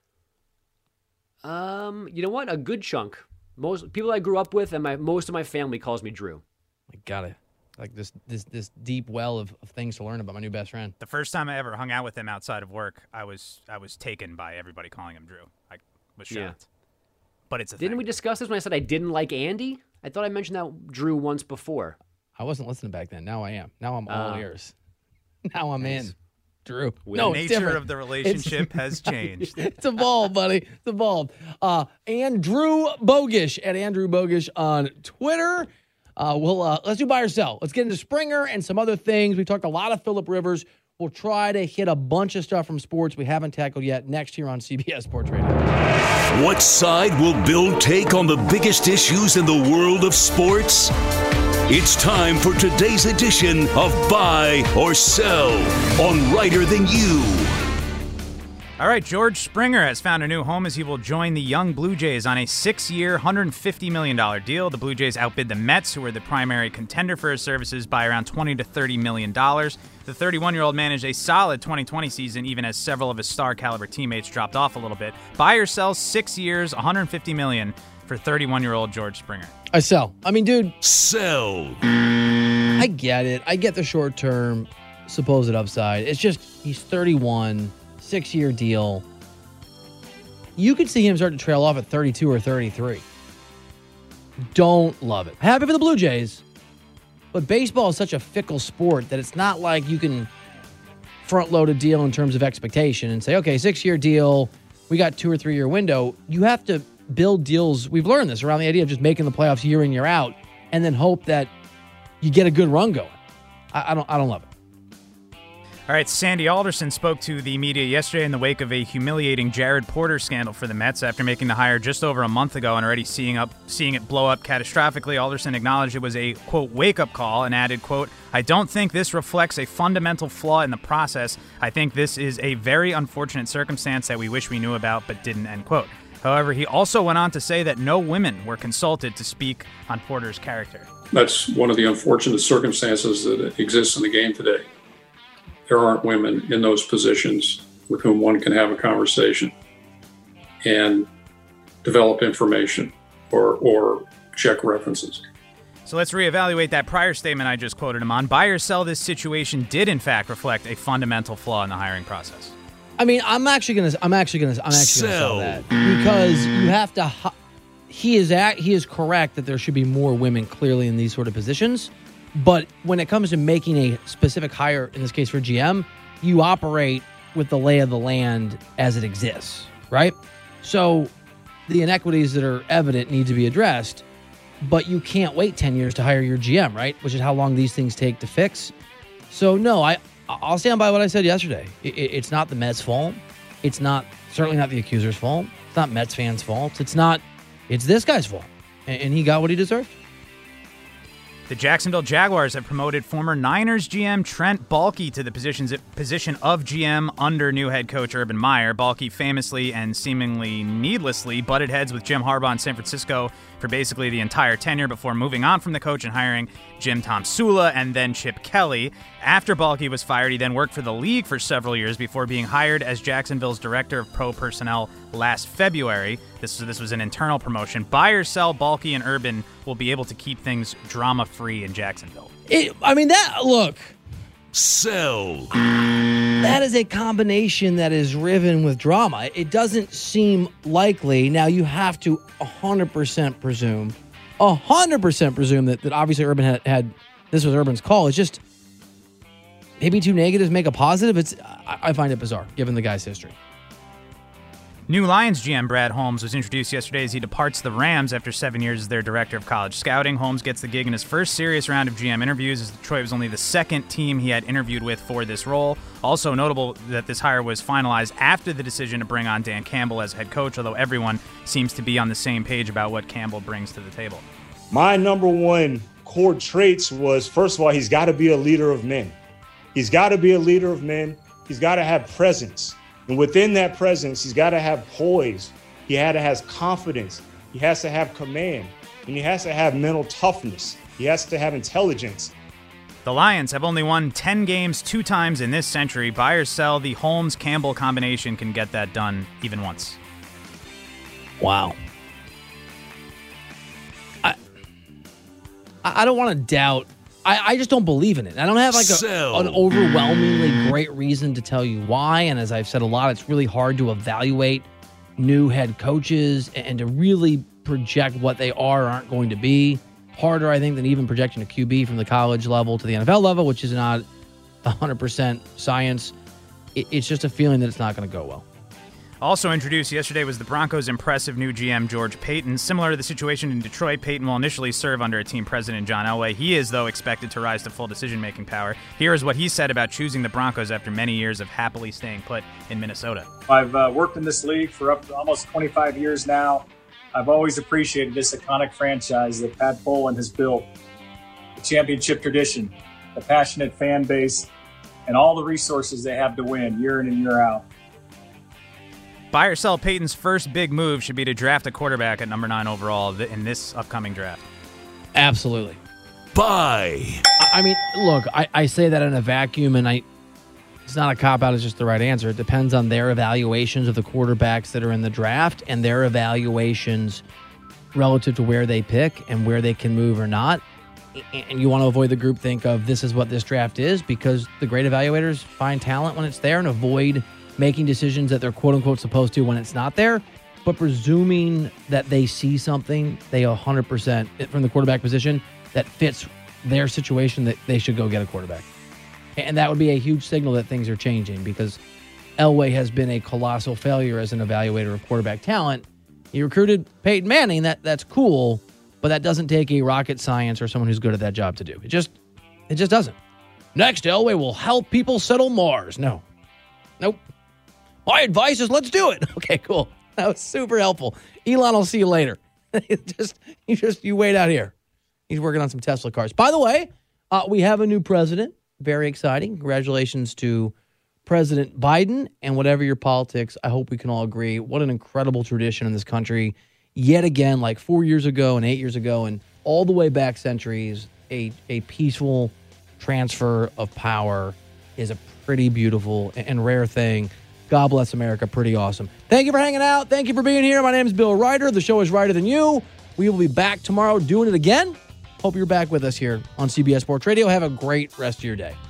You know what? A good chunk. Most people I grew up with and most of my family calls me Drew. I got it. Like this deep well of things to learn about my new best friend. The first time I ever hung out with him outside of work, I was taken by everybody calling him Drew. I was shocked. Yeah. But it's a Didn't we discuss this when I said I didn't like Andy? I thought I mentioned that Drew once before. I wasn't listening back then. Now I am. Now I'm all ears. Now I'm in. Drew. The nature of the relationship has changed. It's evolved, buddy. It's evolved. Andrew Bogish at Andrew Bogish on Twitter. Let's do buy or sell. Let's get into Springer and some other things. We talked a lot of Phillip Rivers. We'll try to hit a bunch of stuff from sports we haven't tackled yet next here on CBS Sports Radio. What side will Bill take on the biggest issues in the world of sports? It's time for today's edition of Buy or Sell on Writer Than You. All right, George Springer has found a new home as he will join the young Blue Jays on a 6-year, $150 million deal. The Blue Jays outbid the Mets, who were the primary contender for his services, by around $20 to $30 million. The 31-year-old managed a solid 2020 season, even as several of his star-caliber teammates dropped off a little bit. Buy or sell 6 years, $150 million for 31-year-old George Springer. I sell. I mean, dude. Sell. I get it. I get the short-term supposed upside. It's just he's 31. 6-year deal. You could see him start to trail off at 32 or 33. Don't love it. Happy for the Blue Jays, but baseball is such a fickle sport that it's not like you can front load a deal in terms of expectation and say, okay, 6-year deal, we got 2 or 3 year window. You have to build deals. We've learned this around the idea of just making the playoffs year in, year out, and then hope that you get a good run going. I don't love it. All right, Sandy Alderson spoke to the media yesterday in the wake of a humiliating Jared Porter scandal for the Mets after making the hire just over a month ago and already seeing it blow up catastrophically. Alderson acknowledged it was a, quote, wake-up call and added, quote, I don't think this reflects a fundamental flaw in the process. I think this is a very unfortunate circumstance that we wish we knew about but didn't, end quote. However, he also went on to say that no women were consulted to speak on Porter's character. That's one of the unfortunate circumstances that exists in the game today. There aren't women in those positions with whom one can have a conversation and develop information or check references. So let's reevaluate that prior statement I just quoted him on. Buy or sell, this situation did in fact reflect a fundamental flaw in the hiring process. I mean, I'm actually gonna sell that because you have to. He is correct that there should be more women clearly in these sort of positions. But when it comes to making a specific hire, in this case for GM, you operate with the lay of the land as it exists, right? So the inequities that are evident need to be addressed, but you can't wait 10 years to hire your GM, right? Which is how long these things take to fix. So no, I'll stand by what I said yesterday. It's not the Mets' fault. It's certainly not the accuser's fault. It's not Mets fans' fault. It's this guy's fault. And he got what he deserved. The Jacksonville Jaguars have promoted former Niners GM Trent Baalke to the position of GM under new head coach Urban Meyer. Baalke famously and seemingly needlessly butted heads with Jim Harbaugh in San Francisco for basically the entire tenure before moving on from the coach and hiring Jim Tom Sula and then Chip Kelly. After Baalke was fired, he then worked for the league for several years before being hired as Jacksonville's director of pro personnel last February. This was an internal promotion. Buy or sell, Baalke and Urban will be able to keep things drama-free in Jacksonville. Sell. That is a combination that is riven with drama. It doesn't seem likely. Now, you have to 100% presume that obviously Urban had this was Urban's call. It's just maybe two negatives make a positive. I find it bizarre, given the guy's history. New Lions GM Brad Holmes was introduced yesterday as he departs the Rams after 7 years as their director of college scouting. Holmes gets the gig in his first serious round of GM interviews, as Detroit was only the second team he had interviewed with for this role. Also notable that this hire was finalized after the decision to bring on Dan Campbell as head coach, although everyone seems to be on the same page about what Campbell brings to the table. My number one core traits was, first of all, he's got to be a leader of men. He's got to be a leader of men. He's got to have presence. And within that presence, he's got to have poise. He had to have confidence. He has to have command. And he has to have mental toughness. He has to have intelligence. The Lions have only won 10 games 2 times in this century. Buy or sell, the Holmes-Campbell combination can get that done even once. Wow. I don't want to doubt. I just don't believe in it. I don't have an overwhelmingly great reason to tell you why. And as I've said a lot, it's really hard to evaluate new head coaches and to really project what they are or aren't going to be. Harder, I think, than even projecting a QB from the college level to the NFL level, which is not 100% science. It's just a feeling that it's not going to go well. Also introduced yesterday was the Broncos' impressive new GM, George Paton. Similar to the situation in Detroit, Paton will initially serve under a team president, John Elway. He is, though, expected to rise to full decision-making power. Here is what he said about choosing the Broncos after many years of happily staying put in Minnesota. I've worked in this league for up to almost 25 years now. I've always appreciated this iconic franchise that Pat Bowlen has built. The championship tradition, the passionate fan base, and all the resources they have to win year in and year out. Buy or sell, Peyton's first big move should be to draft a quarterback at number 9 overall in this upcoming draft. Absolutely. Buy. I mean, look, I say that in a vacuum, and it's not a cop-out, it's just the right answer. It depends on their evaluations of the quarterbacks that are in the draft and their evaluations relative to where they pick and where they can move or not. And you want to avoid the groupthink of this is what this draft is, because the great evaluators find talent when it's there and avoid making decisions that they're quote-unquote supposed to when it's not there. But presuming that they see something, they 100% from the quarterback position that fits their situation, that they should go get a quarterback. And that would be a huge signal that things are changing, because Elway has been a colossal failure as an evaluator of quarterback talent. He recruited Peyton Manning. That's cool, but that doesn't take a rocket science or someone who's good at that job to do. It just doesn't. Next, Elway will help people settle Mars. No. Nope. My advice is let's do it. Okay, cool. That was super helpful. Elon, I'll see you later. You wait out here. He's working on some Tesla cars. By the way, we have a new president. Very exciting. Congratulations to President Biden. And whatever your politics, I hope we can all agree, what an incredible tradition in this country. Yet again, like 4 years ago and 8 years ago and all the way back centuries, a peaceful transfer of power is a pretty beautiful and rare thing. God bless America. Pretty awesome. Thank you for hanging out. Thank you for being here. My name is Bill Ryder. The show is Ryder Than You. We will be back tomorrow doing it again. Hope you're back with us here on CBS Sports Radio. Have a great rest of your day.